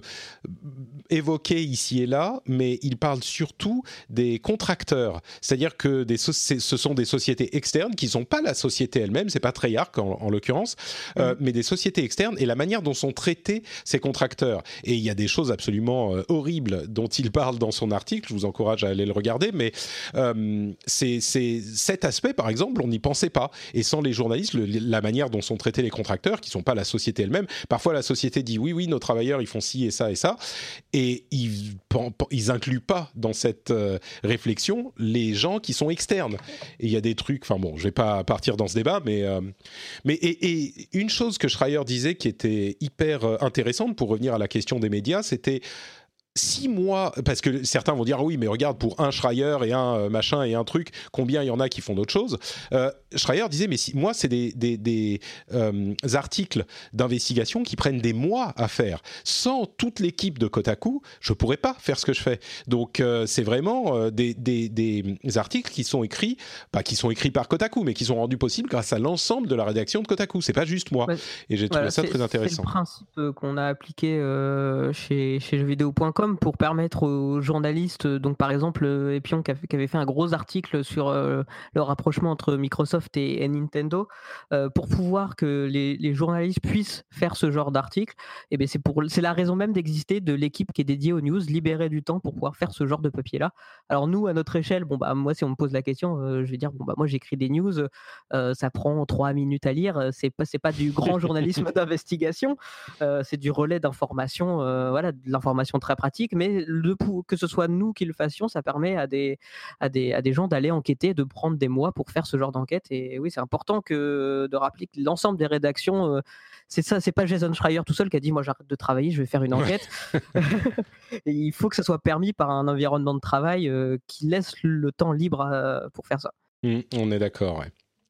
Speaker 3: évoqué ici et là, mais il parle surtout des contracteurs, c'est-à-dire que des so- ce sont des sociétés externes qui ne sont pas la société elle-même, c'est pas Treyarch en, en l'occurrence, euh, mmh. mais des sociétés externes et la manière dont sont traités ces contracteurs. Et il y a des choses absolument euh, horribles dont il parle dans son article, je vous encourage à aller le regarder, mais euh, c'est, c'est, cet aspect, par exemple, on n'y pensait pas. Et sans les journalistes, le, la manière dont sont traités les contracteurs, qui ne sont pas la société elle-même, parfois la société dit oui, oui, nos travailleurs, ils font ci et ça et ça, et ils ils incluent pas dans cette euh, réflexion les gens qui sont externes. Et il y a des trucs, enfin bon, je vais pas partir dans ce débat, mais euh, mais et, et une chose que Schreier disait qui était hyper euh, intéressante pour revenir à la question des médias, c'était six mois, parce que certains vont dire ah oui, mais regarde, pour un Schreier et un euh, machin et un truc, combien il y en a qui font d'autres choses. Euh, Schreier disait mais si, moi c'est des, des, des euh, articles d'investigation qui prennent des mois à faire. Sans toute l'équipe de Kotaku, je pourrais pas faire ce que je fais. Donc euh, c'est vraiment euh, des, des, des articles qui sont écrits, pas qui sont écrits par Kotaku, mais qui sont rendus possibles grâce à l'ensemble de la rédaction de Kotaku. C'est pas juste moi. Ouais. Et j'ai trouvé voilà, ça très intéressant.
Speaker 4: C'est le principe qu'on a appliqué euh, chez, chez jeux vidéo point com pour permettre aux journalistes, donc par exemple Epion qui avait fait un gros article sur euh, le rapprochement entre Microsoft et, et Nintendo, euh, pour pouvoir que les, les journalistes puissent faire ce genre d'article, et bien c'est, pour, c'est la raison même d'exister de l'équipe qui est dédiée aux news, libérer du temps pour pouvoir faire ce genre de papier-là. Alors nous, à notre échelle, bon bah moi si on me pose la question, euh, je vais dire bon bah moi j'écris des news, euh, ça prend trois minutes à lire, c'est pas, c'est pas du grand journalisme d'investigation, euh, c'est du relais d'information, euh, voilà, de l'information très pratique. Mais le, que ce soit nous qui le fassions, ça permet à des, à des, à des gens d'aller enquêter, de prendre des mois pour faire ce genre d'enquête. Et oui, c'est important que, de rappeler que l'ensemble des rédactions, euh, c'est ça, c'est pas Jason Schreier tout seul qui a dit moi j'arrête de travailler, je vais faire une enquête. Ouais. Et il faut que ça soit permis par un environnement de travail euh, qui laisse le temps libre à, pour faire ça.
Speaker 3: Mmh, on est d'accord, ouais.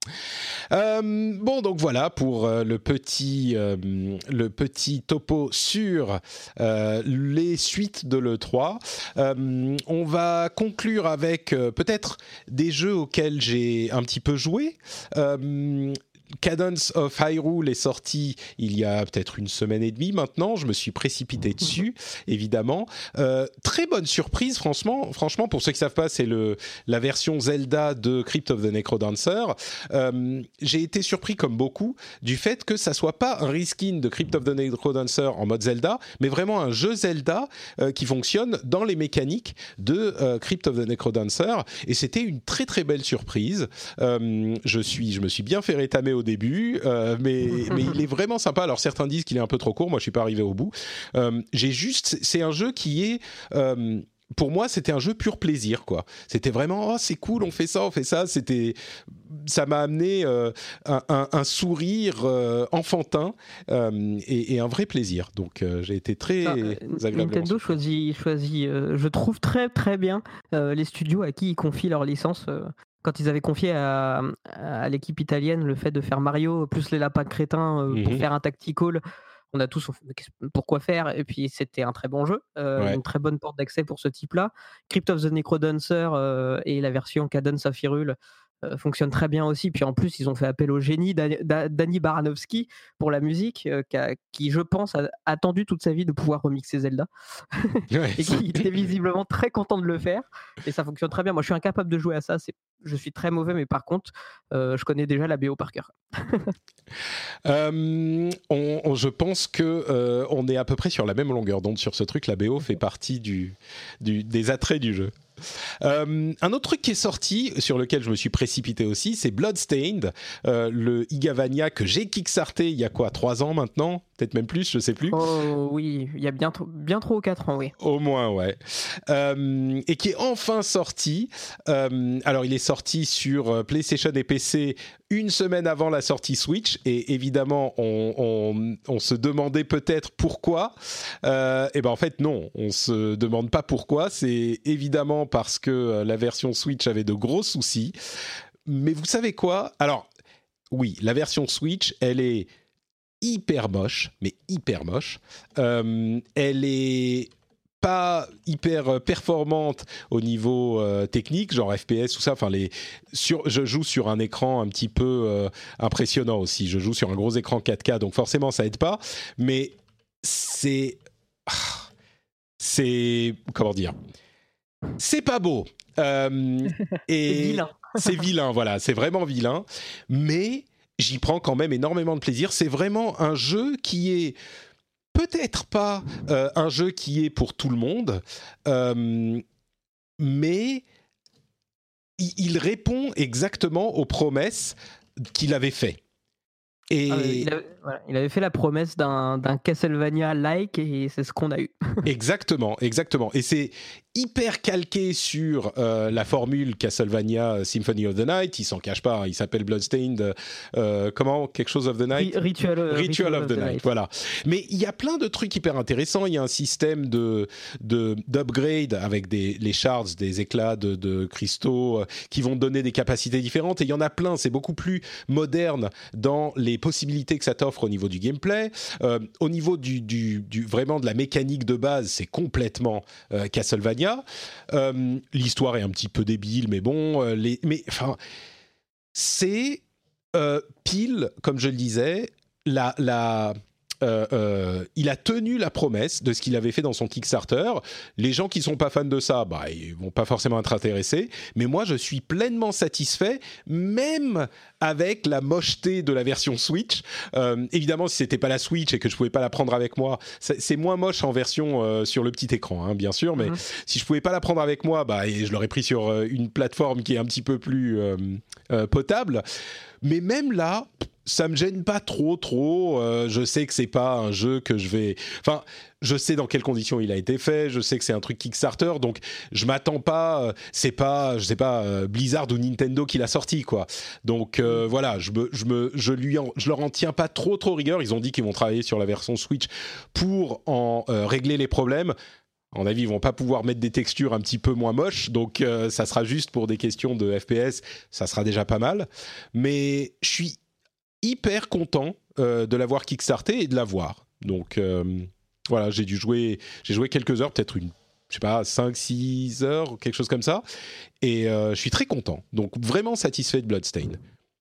Speaker 3: Euh, bon, donc voilà pour euh, le petit euh, le petit topo sur euh, les suites de l'E trois. Euh, on va conclure avec euh, peut-être des jeux auxquels j'ai un petit peu joué. Euh, Cadence of Hyrule est sorti il y a peut-être une semaine et demie maintenant. Je me suis précipité dessus, évidemment. Euh, très bonne surprise, franchement. Franchement, pour ceux qui ne savent pas, c'est le, la version Zelda de Crypt of the Necrodancer. Euh, j'ai été surpris, comme beaucoup, du fait que ça ne soit pas un reskin de Crypt of the Necrodancer en mode Zelda, mais vraiment un jeu Zelda euh, qui fonctionne dans les mécaniques de euh, Crypt of the Necrodancer. Et c'était une très très belle surprise. Euh, je, suis, je me suis bien fait rétamer au début, euh, mais, mais il est vraiment sympa. Alors certains disent qu'il est un peu trop court, moi je suis pas arrivé au bout. Euh, j'ai juste, c'est un jeu qui est, euh, pour moi c'était un jeu pur plaisir quoi. C'était vraiment, oh c'est cool, on fait ça, on fait ça. C'était, ça m'a amené euh, un, un, un sourire euh, enfantin euh, et, et un vrai plaisir. Donc euh, j'ai été très
Speaker 4: Ça,
Speaker 3: agréablement
Speaker 4: Nintendo choisit, choisit euh, je trouve très très bien euh, les studios à qui ils confient leur licence. Euh, quand ils avaient confié à, à l'équipe italienne le fait de faire Mario plus les lapins crétins euh, pour
Speaker 3: Mhm.
Speaker 4: faire un tactical, on a tous pourquoi faire, et puis c'était un très bon jeu, euh,
Speaker 3: Ouais.
Speaker 4: une très bonne porte d'accès pour ce type-là. Crypt of the Necrodancer euh, et la version Cadence of Hyrule euh, fonctionnent très bien aussi, puis en plus ils ont fait appel au génie d'A- d'A- Danny Baranowski pour la musique, euh, qui, a- qui, je pense a attendu toute sa vie de pouvoir remixer Zelda
Speaker 3: Ouais.
Speaker 4: et qui était visiblement très content de le faire, et ça fonctionne très bien. Moi je suis incapable de jouer à ça, c'est, je suis très mauvais, mais par contre euh, je connais déjà la B O par cœur.
Speaker 3: Euh, on, on- je pense que euh, on est à peu près sur la même longueur d'onde sur ce truc. La B O fait partie du, du, des attraits du jeu. Euh, un autre truc qui est sorti, sur lequel je me suis précipité aussi, c'est Bloodstained, euh, le Igavania que j'ai kickstarté il y a quoi, trois ans maintenant, peut-être même plus, je sais plus.
Speaker 4: Oh oui, il y a bien trop, bien trop ou quatre ans, oui.
Speaker 3: Au moins, ouais. Euh, et qui est enfin sorti. Euh, alors, il est sorti sur PlayStation et P C une semaine avant la sortie Switch. Et évidemment, on, on, on se demandait peut-être pourquoi. Euh, et ben en fait, non. On se demande pas pourquoi. C'est évidemment parce que la version Switch avait de gros soucis. Mais vous savez quoi ? Alors, oui, la version Switch, elle est hyper moche, mais hyper moche. Euh, elle est pas hyper performante au niveau euh, technique, genre F P S, tout ça. Enfin, les, sur, je joue sur un écran un petit peu euh, impressionnant aussi. Je joue sur un gros écran quatre K, donc forcément, ça aide pas. Mais c'est... C'est... Comment dire ? C'est pas beau. Euh, et
Speaker 4: C'est vilain.
Speaker 3: C'est vilain, voilà. C'est vraiment vilain. Mais... j'y prends quand même énormément de plaisir. C'est vraiment un jeu qui est peut-être pas euh, un jeu qui est pour tout le monde, euh, mais il, il répond exactement aux promesses qu'il avait fait. Et
Speaker 4: Ah, il, avait, voilà, il avait fait la promesse d'un, d'un Castlevania-like, et c'est ce qu'on a eu.
Speaker 3: exactement, exactement. Et c'est hyper calqué sur euh, la formule Castlevania Symphony of the Night. Il s'en cache pas, hein, il s'appelle Bloodstained. Euh, comment quelque chose of the Night.
Speaker 4: Ritual,
Speaker 3: Ritual, Ritual of, of the, the night. night. Voilà. Mais il y a plein de trucs hyper intéressants. Il y a un système de, de d'upgrade avec des les shards, des éclats de, de cristaux euh, qui vont donner des capacités différentes. Et il y en a plein. C'est beaucoup plus moderne dans les possibilités que ça t'offre au niveau du gameplay. Euh, au niveau du, du, du vraiment de la mécanique de base, c'est complètement euh, Castlevania. Euh, l'histoire est un petit peu débile, mais bon, euh, les, mais enfin, c'est euh, pile, comme je le disais, la, la, euh, euh, il a tenu la promesse de ce qu'il avait fait dans son Kickstarter. Les gens qui sont pas fans de ça, bah, ils vont pas forcément être intéressés. Mais moi, je suis pleinement satisfait, même avec la mocheté de la version Switch. Euh, évidemment, si c'était pas la Switch et que je pouvais pas la prendre avec moi, c'est, c'est moins moche en version euh, sur le petit écran, hein, bien sûr. Mais mm-hmm. si je pouvais pas la prendre avec moi, bah, et je l'aurais pris sur euh, une plateforme qui est un petit peu plus euh, euh, potable. Mais même là, ça me gêne pas trop, trop. Euh, je sais que c'est pas un jeu que je vais. Enfin, je sais dans quelles conditions il a été fait. Je sais que c'est un truc Kickstarter, donc je m'attends pas. Euh, c'est pas, je sais pas, euh, Blizzard ou Nintendo qui l'a sorti, quoi. Donc euh, voilà, je me, je me, je lui, en, je leur en tiens pas trop, trop rigueur. Ils ont dit qu'ils vont travailler sur la version Switch pour en euh, régler les problèmes. À mon avis, ils vont pas pouvoir mettre des textures un petit peu moins moches, donc euh, ça sera juste pour des questions de F P S, ça sera déjà pas mal. Mais je suis hyper content euh, de l'avoir kickstarté et de l'avoir. Donc euh, voilà, j'ai dû jouer, j'ai joué quelques heures, peut-être une, je sais pas, cinq six heures, quelque chose comme ça. Et euh, je suis très content. Donc vraiment satisfait de Bloodstained.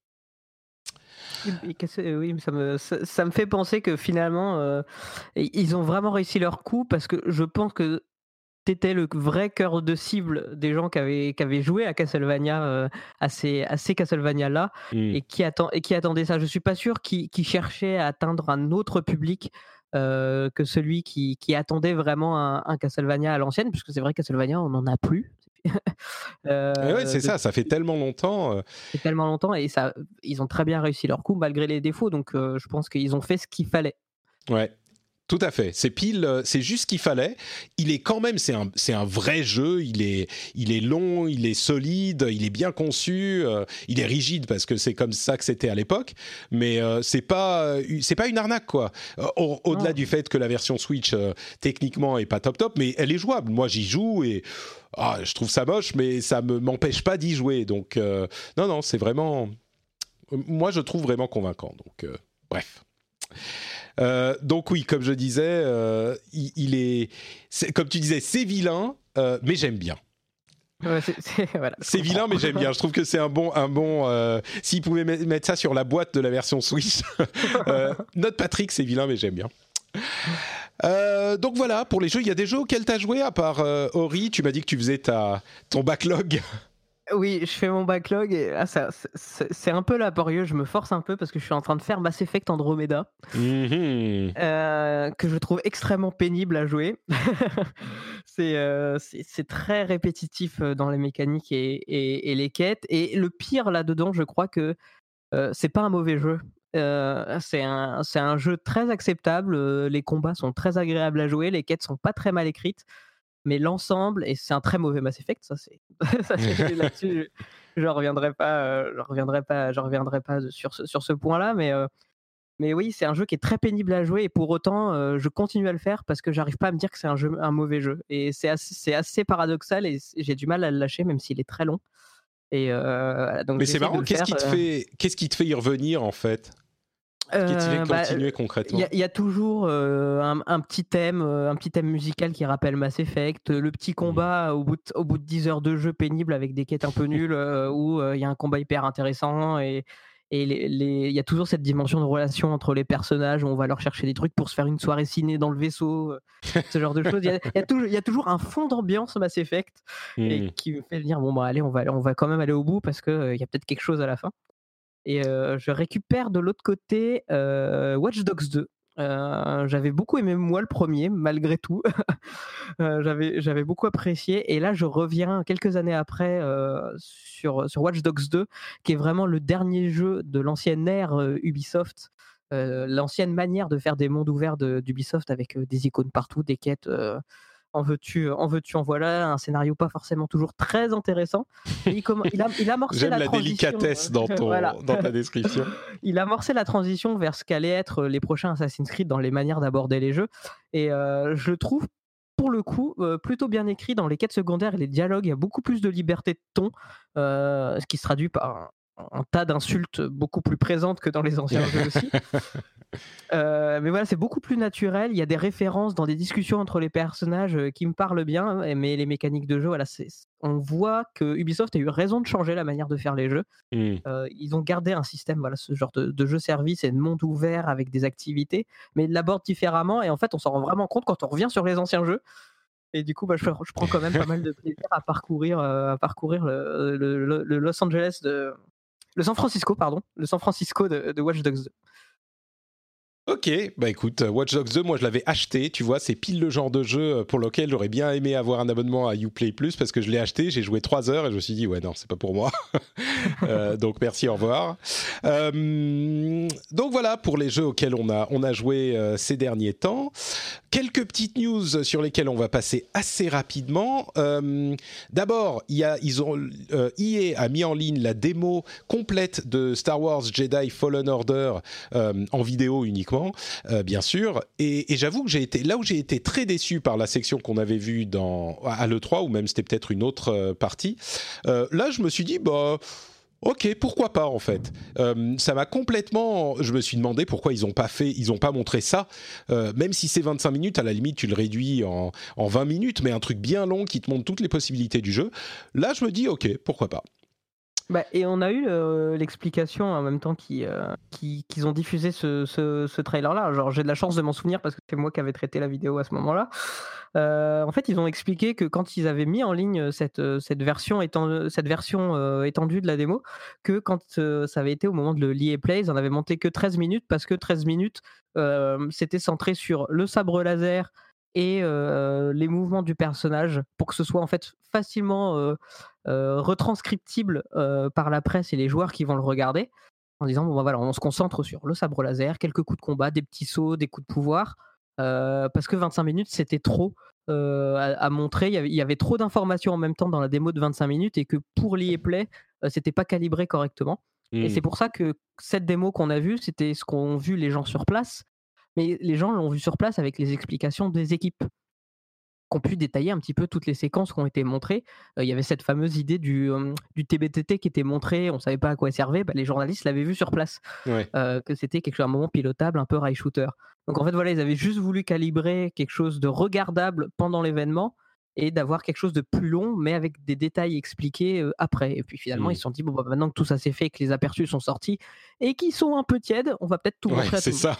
Speaker 4: Oui, ça me, ça, ça me fait penser que finalement, euh, ils ont vraiment réussi leur coup parce que je pense que t'étais le vrai cœur de cible des gens qui avaient, qui avaient joué à Castlevania, euh, à ces, à ces Castlevania-là,
Speaker 3: Mm.
Speaker 4: et, qui attend, et qui attendaient ça. Je suis pas sûr qu'ils, qu'ils cherchaient à atteindre un autre public euh, que celui qui, qui attendait vraiment un, un Castlevania à l'ancienne, puisque c'est vrai, Castlevania, on n'en a plus. euh,
Speaker 3: Et ouais, c'est
Speaker 4: de-
Speaker 3: ça, ça fait tellement longtemps. euh,
Speaker 4: C'est tellement longtemps et ça, ils ont très bien réussi leur coup malgré les défauts. Donc, euh, je pense qu'ils ont fait ce qu'il fallait.
Speaker 3: Ouais. Tout à fait. C'est pile, euh, c'est juste ce qu'il fallait. Il est quand même, c'est un, c'est un vrai jeu. Il est, il est long, il est solide, il est bien conçu. euh, il est rigide parce que c'est comme ça que c'était à l'époque. Mais euh, c'est pas, euh, c'est pas une arnaque quoi. Euh, au- au-delà
Speaker 4: Non.
Speaker 3: du fait que la version Switch euh, techniquement est pas top top, mais elle est jouable. Moi, j'y joue et ah, je trouve ça moche, mais ça me m'empêche pas d'y jouer. Donc euh, non, non, c'est vraiment, moi, je trouve vraiment convaincant. Donc euh, bref. Euh, donc oui, comme je disais, euh, il, il est, c'est, comme tu disais, c'est vilain, euh, mais j'aime bien.
Speaker 4: Ouais, c'est, c'est, voilà, je
Speaker 3: C'est
Speaker 4: comprends.
Speaker 3: vilain, mais j'aime bien. Je trouve que c'est un bon, un bon. Euh, s'ils pouvaient met- mettre ça sur la boîte de la version Switch, euh, note Patrick, c'est vilain, mais j'aime bien. Euh, donc voilà, pour les jeux, il y a des jeux auxquels tu as joué à part euh, Ori. Tu m'as dit que tu faisais ta, ton backlog.
Speaker 4: Oui, je fais mon backlog et ah, ça, c'est, c'est un peu laborieux. Je me force un peu parce que je suis en train de faire Mass Effect Andromeda,
Speaker 3: Mm-hmm.
Speaker 4: euh, que je trouve extrêmement pénible à jouer. c'est, euh, c'est, c'est très répétitif euh, dans les mécaniques et, et, et les quêtes. Et le pire là-dedans, je crois que euh, c'est pas un mauvais jeu. Euh, c'est, un, c'est un jeu très acceptable. euh, Les combats sont très agréables à jouer. Les quêtes sont pas très mal écrites. Mais l'ensemble, et c'est un très mauvais Mass Effect, ça c'est, ça, c'est là-dessus, je, je reviendrai pas, euh, je reviendrai pas, je reviendrai pas sur ce, sur ce point-là, mais euh, mais oui, c'est un jeu qui est très pénible à jouer et pour autant, euh, je continue à le faire parce que j'arrive pas à me dire que c'est un jeu, un mauvais jeu. Et c'est assez, c'est assez paradoxal et j'ai du mal à le lâcher même s'il est très long. Et euh, donc
Speaker 3: Mais c'est
Speaker 4: j'essaie de
Speaker 3: marrant.
Speaker 4: le
Speaker 3: Qu'est-ce
Speaker 4: faire,
Speaker 3: qui te
Speaker 4: euh,
Speaker 3: fait, qu'est-ce qui te fait y revenir en fait? Qu'est-ce qui te fait
Speaker 4: euh, bah,
Speaker 3: continuer
Speaker 4: Il
Speaker 3: concrètement?
Speaker 4: y, a- il y a toujours euh, un, un petit thème, euh, un petit thème musical qui rappelle Mass Effect. Le petit combat au bout de, au bout de dix heures de jeu pénible avec des quêtes un peu nulles euh, où euh, il y a un combat hyper intéressant et et les- les- il y a toujours cette dimension de relation entre les personnages où on va leur chercher des trucs pour se faire une soirée ciné dans le vaisseau, euh, ce genre de choses. Il y a, il y a toujours, il y a toujours un fond d'ambiance Mass Effect et
Speaker 3: Mm.
Speaker 4: qui me fait dire bon bah allez on va on va quand même aller au bout parce que euh, il y a peut-être quelque chose à la fin. Et euh, je récupère de l'autre côté euh, Watch Dogs deux. Euh, j'avais beaucoup aimé moi le premier, malgré tout. Euh, j'avais, j'avais beaucoup apprécié. Et là, je reviens quelques années après euh, sur, sur Watch Dogs deux, qui est vraiment le dernier jeu de l'ancienne ère euh, Ubisoft. Euh, l'ancienne manière de faire des mondes ouverts de, d'Ubisoft avec euh, des icônes partout, des quêtes. Euh, en veux-tu, en veux-tu, en voilà, un scénario pas forcément toujours très intéressant. Mais il, comm- il a, il a amorcé
Speaker 3: J'aime
Speaker 4: la,
Speaker 3: la
Speaker 4: transition,
Speaker 3: délicatesse dans, ton,
Speaker 4: voilà.
Speaker 3: dans ta description.
Speaker 4: Il a amorcé la transition vers ce qu'allaient être les prochains Assassin's Creed dans les manières d'aborder les jeux. Et euh, je le trouve, pour le coup, euh, plutôt bien écrit dans les quêtes secondaires et les dialogues. Il y a beaucoup plus de liberté de ton, euh, ce qui se traduit par un, un tas d'insultes beaucoup plus présentes que dans les anciens jeux aussi. Euh, mais voilà, c'est beaucoup plus naturel. Il y a des références dans des discussions entre les personnages euh, qui me parlent bien, mais les mécaniques de jeu, voilà, c'est, on voit que Ubisoft a eu raison de changer la manière de faire les jeux.
Speaker 3: Mm.
Speaker 4: Euh, ils ont gardé un système, voilà, ce genre de, de jeu-service et de monde ouvert avec des activités, mais ils l'abordent différemment. Et en fait, on s'en rend vraiment compte quand on revient sur les anciens jeux. Et du coup, bah, je, je prends quand même pas mal de plaisir à parcourir, euh, à parcourir le, le, le, le Los Angeles de, le San Francisco, pardon, le San Francisco de, de Watch Dogs deux.
Speaker 3: Ok, bah écoute, Watch Dogs deux, moi je l'avais acheté, tu vois, c'est pile le genre de jeu pour lequel j'aurais bien aimé avoir un abonnement à Uplay Plus parce que je l'ai acheté, j'ai joué trois heures et je me suis dit, ouais, non, c'est pas pour moi. euh, donc merci, au revoir. Euh, donc voilà pour les jeux auxquels on a, on a joué euh, ces derniers temps. Quelques petites news sur lesquelles on va passer assez rapidement. Euh, d'abord, il y a, ils ont, euh, E A a mis en ligne la démo complète de Star Wars Jedi Fallen Order euh, en vidéo uniquement. graphiquement, euh, bien sûr. Et, et j'avoue que j'ai été là où j'ai été très déçu par la section qu'on avait vue dans à l'E trois, ou même c'était peut-être une autre euh, partie. Euh, là, je me suis dit, bah. Ok, pourquoi pas en fait. Euh, ça m'a complètement. Je me suis demandé pourquoi ils ont pas fait, ils ont pas montré ça. Euh, même si c'est vingt-cinq minutes, à la limite tu le réduis en, en vingt minutes, mais un truc bien long qui te montre toutes les possibilités du jeu. Là, je me dis ok, pourquoi pas.
Speaker 4: Bah, et on a eu euh, l'explication en même temps qu'ils, euh, qu'ils, qu'ils ont diffusé ce, ce, ce trailer-là. Genre, j'ai de la chance de m'en souvenir parce que c'est moi qui avais traité la vidéo à ce moment-là. Euh, en fait, ils ont expliqué que quand ils avaient mis en ligne cette, cette version, étendue, cette version euh, étendue de la démo, que quand euh, ça avait été au moment de l'E A Play, ils en avaient monté que treize minutes parce que treize minutes, euh, c'était centré sur le sabre laser et euh, les mouvements du personnage pour que ce soit en fait facilement euh, euh, retranscriptible euh, par la presse et les joueurs qui vont le regarder en disant bon bah voilà, on se concentre sur le sabre laser, quelques coups de combat, des petits sauts, des coups de pouvoir euh, parce que vingt-cinq minutes c'était trop euh, à, à montrer, il y, avait, il y avait trop d'informations en même temps dans la démo de vingt-cinq minutes et que pour l'E A Play euh, c'était pas calibré correctement mmh. Et c'est pour ça que cette démo qu'on a vue c'était ce qu'ont vu les gens sur place. Mais les gens l'ont vu sur place avec les explications des équipes qui ont pu détailler un petit peu toutes les séquences qui ont été montrées. Il euh, y avait cette fameuse idée du, euh, du T B T T qui était montré, on ne savait pas à quoi elle servait, bah, les journalistes l'avaient vu sur place, ouais. euh, que c'était quelque chose, un moment pilotable, un peu rail shooter. Donc en fait, voilà, ils avaient juste voulu calibrer quelque chose de regardable pendant l'événement et d'avoir quelque chose de plus long, mais avec des détails expliqués euh, après. Et puis finalement, mmh. ils se sont dit, bon, bah, maintenant que tout ça s'est fait, que les aperçus sont sortis et qu'ils sont un peu tièdes, on va peut-être tout montrer
Speaker 3: ouais,
Speaker 4: à
Speaker 3: c'est
Speaker 4: tout
Speaker 3: ça.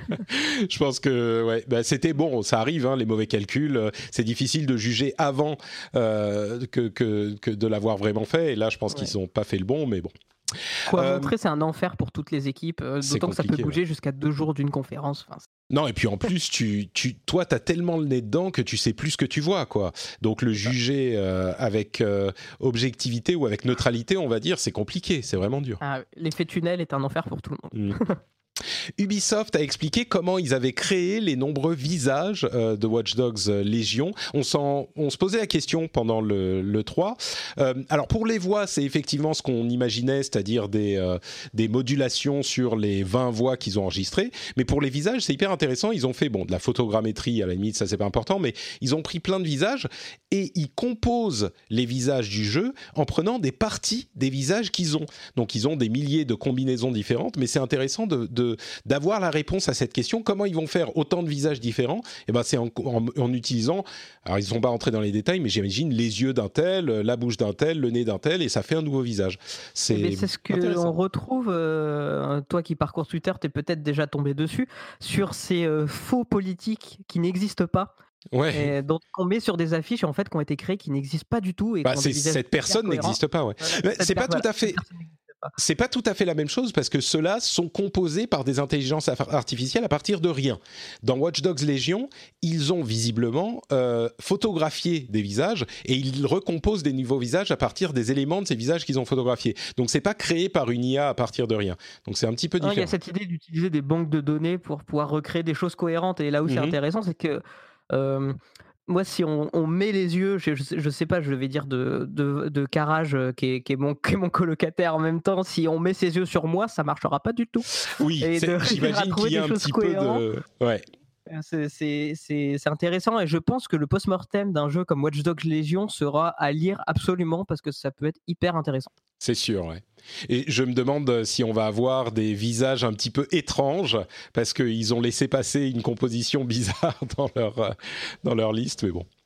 Speaker 3: Je pense que ouais, bah, c'était bon, ça arrive, hein, les mauvais calculs. C'est difficile de juger avant euh, que, que, que de l'avoir vraiment fait. Et là, je pense ouais. qu'ils n'ont pas fait le bon, mais bon.
Speaker 4: Quoi euh, montrer, c'est un enfer pour toutes les équipes, euh, d'autant que ça peut bouger ouais. jusqu'à deux jours d'une conférence. Enfin,
Speaker 3: non, et puis en plus, tu, tu, toi, tu as tellement le nez dedans que tu sais plus ce que tu vois, quoi. Donc le juger euh, avec euh, objectivité ou avec neutralité, on va dire, c'est compliqué, c'est vraiment dur.
Speaker 4: Ah, l'effet tunnel est un enfer pour tout le monde.
Speaker 3: Mmh. Ubisoft a expliqué comment ils avaient créé les nombreux visages euh, de Watch Dogs Légion. On, s'en, on se posait la question pendant le, le trois. Euh, alors pour les voix, c'est effectivement ce qu'on imaginait, c'est-à-dire des, euh, des modulations sur les vingt voix qu'ils ont enregistrées. Mais pour les visages, c'est hyper intéressant. Ils ont fait bon, de la photogrammétrie, à la limite, ça c'est pas important, mais ils ont pris plein de visages et ils composent les visages du jeu en prenant des parties des visages qu'ils ont. Donc ils ont des milliers de combinaisons différentes, mais c'est intéressant de, de De, d'avoir la réponse à cette question. Comment ils vont faire autant de visages différents ? Et ben c'est en, en, en utilisant, alors ils ne sont pas entrés dans les détails, mais j'imagine les yeux d'un tel, la bouche d'un tel, le nez d'un tel, et ça fait un nouveau visage. C'est,
Speaker 4: mais c'est ce qu'on retrouve, euh, toi qui parcours Twitter, tu es peut-être déjà tombé dessus, sur ces euh, faux politiques qui n'existent pas. Ouais. Et donc on met sur des affiches en fait qui ont été créées qui n'existent pas du tout. Et
Speaker 3: bah, c'est, cette personne n'existe pas, ouais. Voilà, c'est pas per- tout à fait. C'est pas tout à fait la même chose parce que ceux-là sont composés par des intelligences artificielles à partir de rien. Dans Watch Dogs Légion, ils ont visiblement euh, photographié des visages et ils recomposent des nouveaux visages à partir des éléments de ces visages qu'ils ont photographiés. Donc c'est pas créé par une I A à partir de rien. Donc c'est un petit peu différent.
Speaker 4: Il y a cette idée d'utiliser des banques de données pour pouvoir recréer des choses cohérentes et là où mm-hmm. c'est intéressant, c'est que euh, moi, si on, on met les yeux, je, je, je sais pas, je vais dire de, de, de Carrage, qui est, qui, est mon, qui est mon colocataire en même temps, si on met ses yeux sur moi, ça marchera pas du tout.
Speaker 3: Oui, de, j'imagine qu'il y a un petit peu de... Ouais.
Speaker 4: C'est, c'est, c'est, c'est intéressant et je pense que le post-mortem d'un jeu comme Watch Dogs Légion sera à lire absolument parce que ça peut être hyper intéressant.
Speaker 3: C'est sûr, ouais. Et je me demande si on va avoir des visages un petit peu étranges parce qu'ils ont laissé passer une composition bizarre dans leur, dans leur liste, mais bon.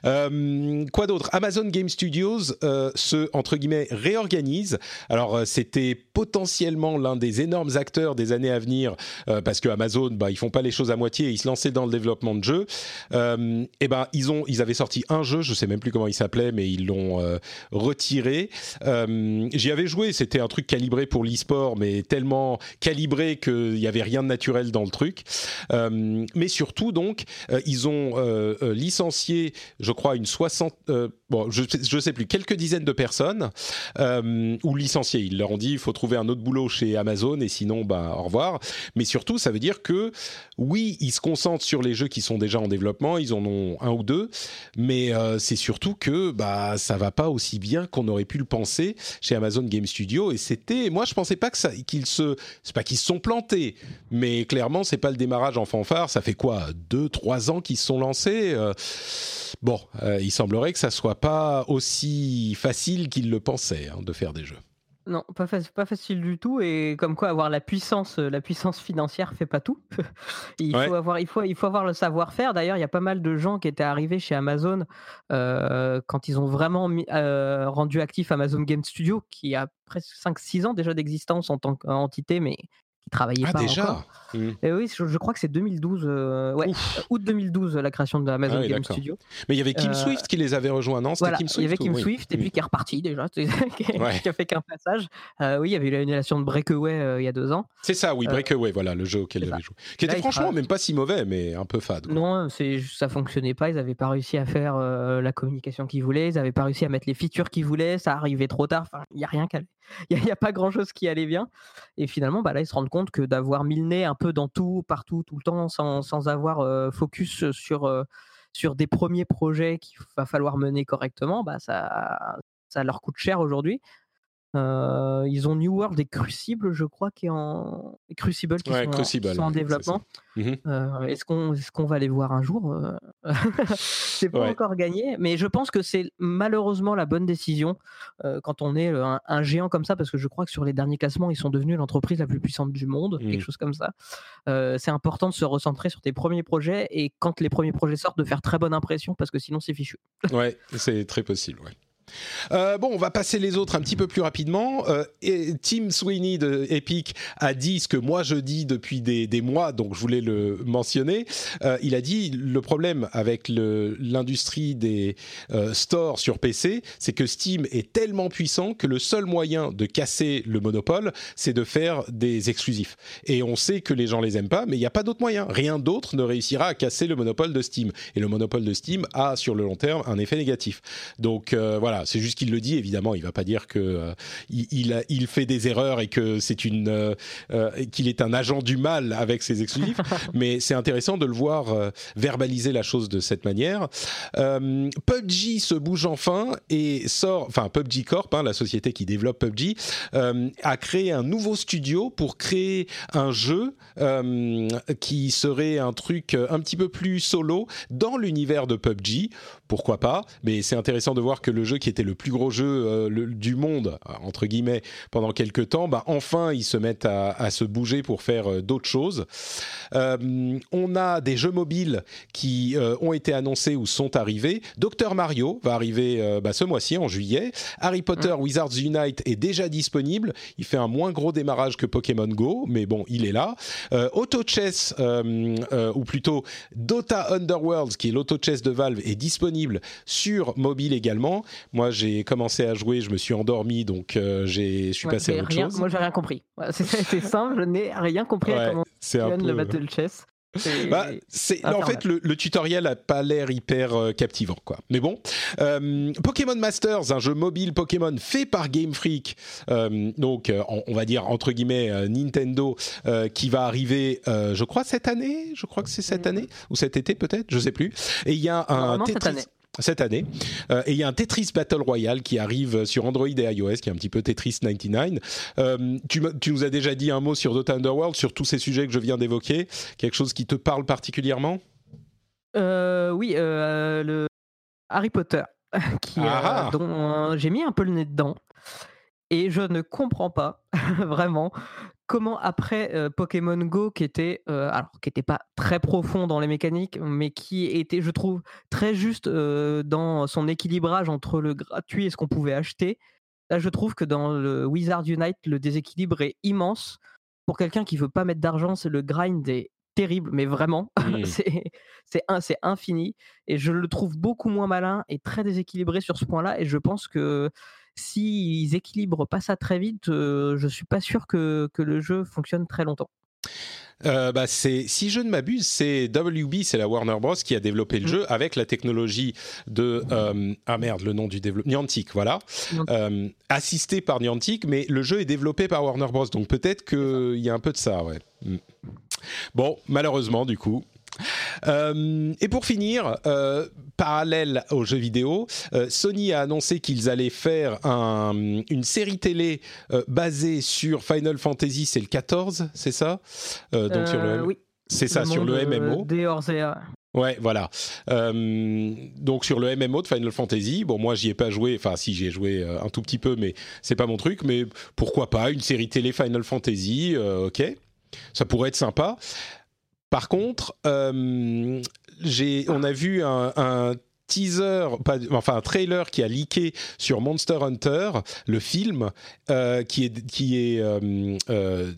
Speaker 3: Euh, quoi d'autre ? Amazon Game Studios euh, se, entre guillemets, réorganise. Alors, euh, c'était potentiellement l'un des énormes acteurs des années à venir euh, parce que Amazon, bah, ils font pas les choses à moitié et ils se lançaient dans le développement de jeux. Euh, et ben, ils ont, ils avaient sorti un jeu, je sais même plus comment il s'appelait, mais ils l'ont euh, retiré. Euh, j'y avais joué, c'était un truc calibré pour l'e-sport, mais tellement calibré qu'il y avait rien de naturel dans le truc. Euh, mais surtout, donc, euh, ils ont euh, euh, licencié je crois une soixante, euh, bon, je ne sais plus, quelques dizaines de personnes euh, ou licenciés. Ils leur ont dit il faut trouver un autre boulot chez Amazon et sinon, bah, au revoir. Mais surtout, ça veut dire que oui, ils se concentrent sur les jeux qui sont déjà en développement, ils en ont un ou deux, mais euh, c'est surtout que bah, ça ne va pas aussi bien qu'on aurait pu le penser chez Amazon Game Studio. Et c'était, moi, je ne pensais pas que ça, qu'ils se, c'est pas qu'ils se sont plantés, mais clairement, ce n'est pas le démarrage en fanfare. Ça fait quoi, deux, trois ans qu'ils se sont lancés euh, Bon, euh, il semblerait que ça soit pas aussi facile qu'ils le pensaient hein, de faire des jeux.
Speaker 4: Non, pas, fa- pas facile du tout. Et comme quoi, avoir la puissance, euh, la puissance financière fait pas tout. il,
Speaker 3: Ouais.
Speaker 4: faut avoir, il, faut, il faut avoir le savoir-faire. D'ailleurs, il y a pas mal de gens qui étaient arrivés chez Amazon euh, quand ils ont vraiment mis, euh, rendu actif Amazon Game Studio, qui a presque cinq six ans déjà d'existence en tant qu'entité, mais qui travaillait
Speaker 3: Ah
Speaker 4: pas
Speaker 3: déjà
Speaker 4: encore.
Speaker 3: mmh.
Speaker 4: Et oui, je, je crois que c'est deux mille douze, euh, ouais,
Speaker 3: Ouf.
Speaker 4: août deux mille douze, la création de Amazon
Speaker 3: Ah oui,
Speaker 4: Game
Speaker 3: d'accord.
Speaker 4: Studio.
Speaker 3: Mais il y avait Kim
Speaker 4: Euh,
Speaker 3: Swift qui les avait rejoints, non? C'était
Speaker 4: Voilà,
Speaker 3: Kim
Speaker 4: il y
Speaker 3: Swift
Speaker 4: avait Kim
Speaker 3: ou... oui.
Speaker 4: Swift et
Speaker 3: Oui.
Speaker 4: puis qui est reparti déjà, qui,
Speaker 3: Ouais.
Speaker 4: qui a fait qu'un passage. Euh, oui, il y avait eu l'annulation de Breakaway euh, il y a deux ans.
Speaker 3: C'est ça, oui,
Speaker 4: Euh,
Speaker 3: Breakaway, voilà, le jeu auquel
Speaker 4: c'est
Speaker 3: j'avais
Speaker 4: ça.
Speaker 3: joué. Qui
Speaker 4: Là,
Speaker 3: était
Speaker 4: il
Speaker 3: franchement
Speaker 4: tra-
Speaker 3: même pas si mauvais, mais un peu fade. Quoi.
Speaker 4: Non, c'est, ça fonctionnait pas. Ils n'avaient pas réussi à faire euh, la communication qu'ils voulaient. Ils n'avaient pas réussi à mettre les features qu'ils voulaient. Ça arrivait trop tard. Enfin, il n'y a rien qui allait. Il n'y a, a pas grand-chose qui allait bien. Et finalement, bah, là, ils se rendent compte que d'avoir mis le nez un peu dans tout, partout, tout le temps, sans, sans avoir euh, focus sur, euh, sur des premiers projets qu'il va falloir mener correctement, bah, ça, ça leur coûte cher aujourd'hui. Euh, ils ont New World et Crucible, je crois, qui est en Crucible qui
Speaker 3: Ouais,
Speaker 4: sont, en,
Speaker 3: Crucible,
Speaker 4: qui sont en
Speaker 3: ouais, c'est
Speaker 4: développement.
Speaker 3: ça. Mhm.
Speaker 4: Euh, est-ce qu'on est-ce qu'on va les voir un jour euh... C'est pas
Speaker 3: Ouais.
Speaker 4: encore gagné, mais je pense que c'est malheureusement la bonne décision euh, quand on est un, un géant comme ça, parce que je crois que sur les derniers classements, ils sont devenus l'entreprise la plus puissante du monde,
Speaker 3: Mm.
Speaker 4: quelque chose comme ça. Euh, c'est important de se recentrer sur tes premiers projets et quand les premiers projets sortent, de faire très bonne impression, parce que sinon c'est fichu.
Speaker 3: Ouais, c'est très possible, ouais. Euh, bon, on va passer les autres un petit peu plus rapidement. Euh, et Tim Sweeney de Epic a dit ce que moi je dis depuis des, des mois, donc je voulais le mentionner. Euh, il a dit le problème avec le, l'industrie des euh, stores sur P C, c'est que Steam est tellement puissant que le seul moyen de casser le monopole, c'est de faire des exclusifs. Et on sait que les gens les aiment pas, mais il n'y a pas d'autre moyen. Rien d'autre ne réussira à casser le monopole de Steam. Et le monopole de Steam a, sur le long terme, un effet négatif. Donc euh, voilà. C'est juste qu'il le dit, évidemment, il va pas dire que euh, il, il, a, il fait des erreurs et que c'est une euh, euh, qu'il est un agent du mal avec ses exclusifs, mais c'est intéressant de le voir euh, verbaliser la chose de cette manière. Euh, P U B G se bouge enfin et sort, enfin P U B G Corp, hein, la société qui développe P U B G, euh, a créé un nouveau studio pour créer un jeu euh, qui serait un truc un petit peu plus solo dans l'univers de P U B G. Pourquoi pas? Mais c'est intéressant de voir que le jeu qui était le plus gros jeu euh, le, du monde, entre guillemets, pendant quelques temps, bah, enfin, ils se mettent à, à se bouger pour faire euh, d'autres choses. Euh, on a des jeux mobiles qui euh, ont été annoncés ou sont arrivés. Docteur Mario va arriver euh, bah, ce mois-ci, en juillet. Harry Potter mmh. Wizards Unite est déjà disponible. Il fait un moins gros démarrage que Pokémon Go, mais bon, il est là. Euh, Auto Chess, euh, euh, ou plutôt Dota Underworlds, qui est l'Auto Chess de Valve, est disponible sur mobile également. Moi, j'ai commencé à jouer, je me suis endormi, donc euh, j'ai, je suis
Speaker 4: ouais,
Speaker 3: passé à autre
Speaker 4: rien,
Speaker 3: chose.
Speaker 4: Moi, j'ai rien compris. C'est, c'est simple, je n'ai rien compris
Speaker 3: ouais,
Speaker 4: à comment fonctionne
Speaker 3: peu...
Speaker 4: le Battle Chess. C'est...
Speaker 3: Bah, c'est, en fait, le, le tutoriel n'a pas l'air hyper euh, captivant, quoi. Mais bon, euh, Pokémon Masters, un jeu mobile Pokémon fait par Game Freak, euh, donc euh, on, on va dire entre guillemets euh, Nintendo, euh, qui va arriver, euh, je crois cette année, je crois que c'est cette mmh. année ou cet été peut-être, je sais plus. Et il y a un
Speaker 4: non,
Speaker 3: Tetris.
Speaker 4: Cette année.
Speaker 3: Cette année. Euh, et il y a un Tetris Battle Royale qui arrive sur Android et iOS, qui est un petit peu Tetris quatre-vingt-dix-neuf. Euh, tu, tu nous as déjà dit un mot sur Dota Underworld, sur tous ces sujets que je viens d'évoquer. Quelque chose qui te parle particulièrement ?
Speaker 4: euh, Oui, euh, le Harry Potter, qui,
Speaker 3: ah
Speaker 4: euh, dont euh, j'ai mis un peu le nez dedans. Et je ne comprends pas, vraiment, comment après euh, Pokémon Go, qui était, euh, alors, qui était pas très profond dans les mécaniques, mais qui était, je trouve, très juste euh, dans son équilibrage entre le gratuit et ce qu'on pouvait acheter. Là, je trouve que dans le Wizard Unite, le déséquilibre est immense. Pour quelqu'un qui veut pas mettre d'argent, c'est le grind est terrible, mais vraiment, mmh. c'est, c'est, un, c'est infini. Et je le trouve beaucoup moins malin et très déséquilibré sur ce point-là. Et je pense que s'ils équilibrent pas ça très vite, euh, je suis pas sûr que, que le jeu fonctionne très longtemps.
Speaker 3: Euh, bah c'est, si je ne m'abuse, c'est W B, c'est la Warner Bros qui a développé le mmh. jeu avec la technologie de euh, ah merde, le nom du développeur Niantic, voilà, mmh. euh, assisté par Niantic, mais le jeu est développé par Warner Bros, donc peut-être qu'il y a un peu de ça, ouais. Mmh. Bon, malheureusement, du coup. Euh, et pour finir, euh, parallèle aux jeux vidéo, euh, Sony a annoncé qu'ils allaient faire un, une série télé euh, basée sur Final Fantasy, c'est le quatorze, c'est ça euh, donc euh, sur le
Speaker 4: oui.
Speaker 3: C'est ça,
Speaker 4: le
Speaker 3: sur le M M O.
Speaker 4: D'Eorzea.
Speaker 3: Ouais, voilà. Euh, donc sur le M M O de Final Fantasy, bon moi j'y ai pas joué, enfin si j'y ai joué euh, un tout petit peu, mais c'est pas mon truc. Mais pourquoi pas une série télé Final Fantasy, euh, ok, ça pourrait être sympa. Par contre, euh, j'ai, on a vu un, un teaser, pas, enfin un trailer qui a leaké sur Monster Hunter, le film, euh, qui est, qui est euh, euh,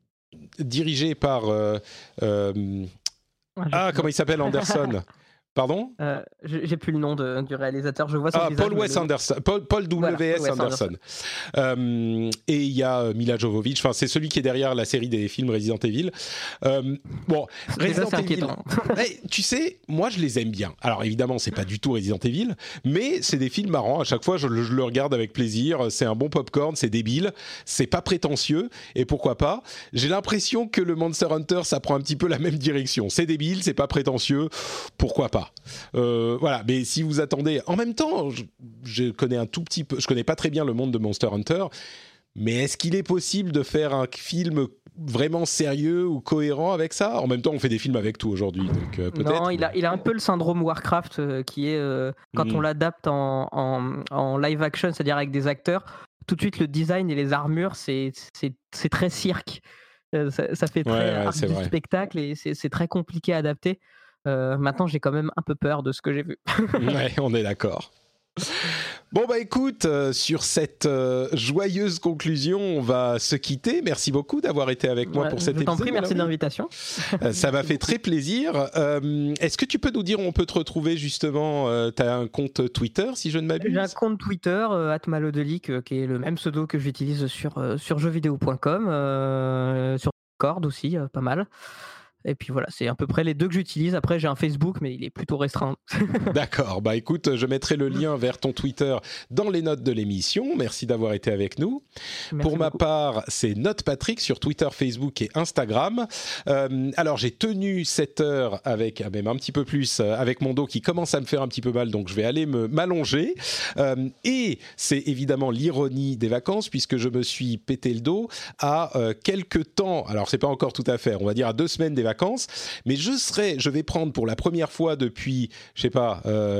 Speaker 3: dirigé par... Euh, euh, ah, comment il s'appelle, Anderson? Pardon
Speaker 4: euh, J'ai plus le nom de, du réalisateur, je vois son
Speaker 3: ah,
Speaker 4: visage.
Speaker 3: Paul Wes le... Anderson, Paul, Paul W S voilà, Anderson. Anderson. Euh, et il y a Mila Jovovich, enfin c'est celui qui est derrière la série des films Resident Evil. Euh, bon, Resident
Speaker 4: ça,
Speaker 3: Evil. Mais, tu sais, moi je les aime bien. Alors évidemment, c'est pas du tout Resident Evil, mais c'est des films marrants. À chaque fois, je le, je le regarde avec plaisir. C'est un bon popcorn, c'est débile, c'est pas prétentieux, et pourquoi pas. J'ai l'impression que le Monster Hunter, ça prend un petit peu la même direction. C'est débile, c'est pas prétentieux, pourquoi pas. Euh, voilà, mais si vous attendez, en même temps, je, je connais un tout petit peu, je connais pas très bien le monde de Monster Hunter, mais est-ce qu'il est possible de faire un film vraiment sérieux ou cohérent avec ça? En même temps, on fait des films avec tout aujourd'hui, donc euh, peut-être.
Speaker 4: Non, il a, il a un peu le syndrome Warcraft euh, qui est euh, quand mmh. on l'adapte en, en, en live action, c'est-à-dire avec des acteurs, tout de suite le design et les armures, c'est, c'est, c'est très cirque. Euh, ça, ça fait très
Speaker 3: ouais, ouais,
Speaker 4: art du
Speaker 3: vrai.
Speaker 4: spectacle et c'est, c'est très compliqué à adapter. Euh, maintenant, j'ai quand même un peu peur de ce que j'ai vu.
Speaker 3: Ouais, on est d'accord. Bon bah écoute, euh, sur cette euh, joyeuse conclusion, on va se quitter. Merci beaucoup d'avoir été avec moi
Speaker 4: ouais,
Speaker 3: pour cet
Speaker 4: épisode. Je t'en
Speaker 3: épisode.
Speaker 4: prie, merci de l'invitation.
Speaker 3: Euh, ça m'a fait très plaisir. Euh, est-ce que tu peux nous dire où on peut te retrouver justement? euh, Tu as un compte Twitter, si je ne m'abuse?
Speaker 4: J'ai un compte Twitter, euh, arobase malodelic, euh, qui est le même pseudo que j'utilise sur, euh, sur jeux vidéo point com, euh, sur Discord aussi, euh, pas mal. Et puis voilà, c'est à peu près les deux que j'utilise. Après, j'ai un Facebook, mais il est plutôt restreint.
Speaker 3: D'accord. Bah écoute, je mettrai le lien vers ton Twitter dans les notes de l'émission. Merci d'avoir été avec nous.
Speaker 4: Merci
Speaker 3: Pour ma
Speaker 4: beaucoup.
Speaker 3: part, c'est Note Patrick sur Twitter, Facebook et Instagram. Euh, alors, j'ai tenu cette heure avec, ah, même un petit peu plus, euh, avec mon dos qui commence à me faire un petit peu mal, donc je vais aller me, m'allonger. Euh, et c'est évidemment l'ironie des vacances, puisque je me suis pété le dos à euh, quelques temps, alors c'est pas encore tout à fait, on va dire à deux semaines des vacances, mais je serai, je vais prendre pour la première fois depuis, je sais pas, euh,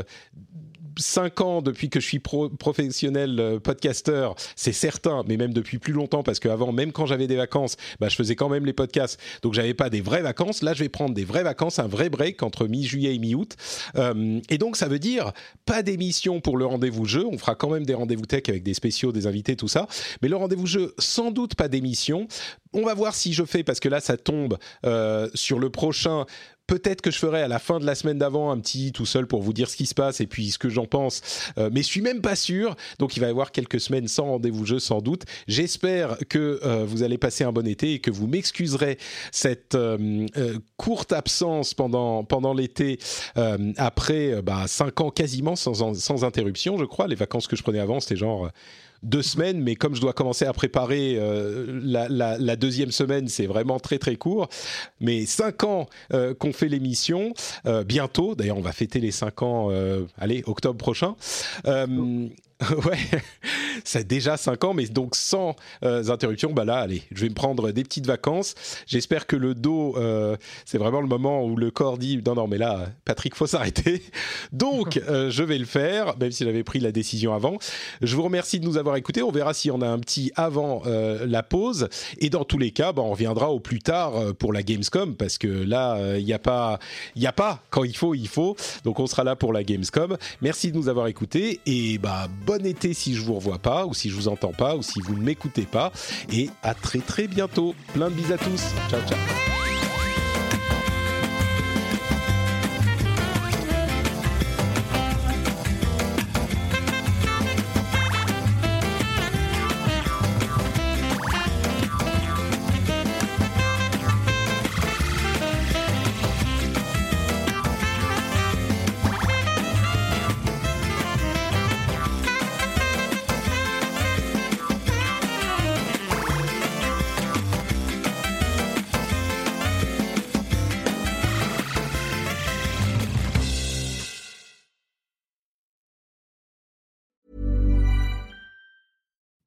Speaker 3: cinq ans, depuis que je suis pro- professionnel euh, podcasteur, c'est certain, mais même depuis plus longtemps, parce qu'avant, même quand j'avais des vacances, bah, je faisais quand même les podcasts, donc j'avais pas des vraies vacances. Là, je vais prendre des vraies vacances, un vrai break entre mi-juillet et mi-août, euh, et donc ça veut dire pas d'émission pour le rendez-vous jeu. On fera quand même des rendez-vous tech avec des spéciaux, des invités, tout ça, mais le rendez-vous jeu, sans doute pas d'émission. On va voir si je fais, parce que là, ça tombe euh, sur le prochain. Peut-être que je ferai à la fin de la semaine d'avant un petit tout seul pour vous dire ce qui se passe et puis ce que j'en pense, euh, mais je suis même pas sûr, donc il va y avoir quelques semaines sans rendez-vous jeu sans doute. J'espère que euh, vous allez passer un bon été et que vous m'excuserez cette euh, euh, courte absence pendant, pendant l'été, euh, après euh, bah, cinq ans quasiment sans, sans interruption, je crois. Les vacances que je prenais avant, c'était genre... deux semaines, mais comme je dois commencer à préparer euh, la, la, la deuxième semaine, c'est vraiment très très court. Mais cinq ans euh, qu'on fait l'émission, euh, bientôt, d'ailleurs on va fêter les cinq ans, euh, allez, octobre prochain. Euh, ouais, ça a déjà cinq ans, mais donc sans euh, interruption, bah là, allez, je vais me prendre des petites vacances. J'espère que le dos, euh, c'est vraiment le moment où le corps dit non, non, mais là, Patrick, faut s'arrêter. Donc, euh, je vais le faire, même si j'avais pris la décision avant. Je vous remercie de nous avoir écoutés. On verra si on a un petit avant euh, la pause. Et dans tous les cas, bah, on reviendra au plus tard euh, pour la Gamescom, parce que là, il euh, n'y a pas, il y a pas quand il faut, il faut. Donc, on sera là pour la Gamescom. Merci de nous avoir écoutés et bah bon été si je vous revois pas, ou si je vous entends pas, ou si vous ne m'écoutez pas. Et à très très bientôt. Plein de bisous à tous. Ciao, ciao.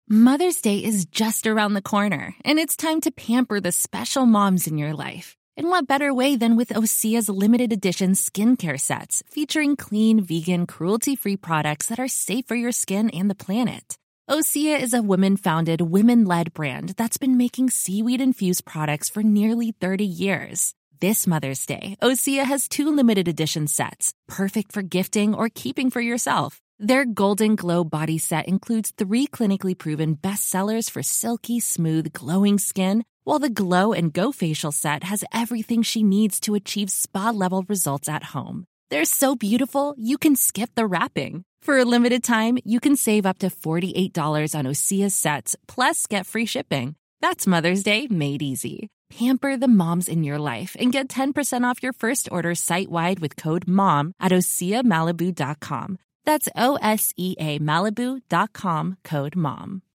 Speaker 6: Mother's Day is just around the corner, and it's time to pamper the special moms in your life. And what better way than with Osea's limited edition skincare sets featuring clean, vegan, cruelty-free products that are safe for your skin and the planet. Osea is a women-founded, women-led brand that's been making seaweed-infused products for nearly thirty years. This Mother's Day, Osea has two limited edition sets, perfect for gifting or keeping for yourself. Their Golden Glow body set includes three clinically proven bestsellers for silky, smooth, glowing skin, while the Glow and Go facial set has everything she needs to achieve spa-level results at home. They're so beautiful, you can skip the wrapping. For a limited time, you can save up to forty-eight dollars on Osea's sets, plus get free shipping. That's Mother's Day made easy. Pamper the moms in your life and get ten percent off your first order site-wide with code MOM at osea malibu dot com. That's O S E A Malibu dot com, code MOM.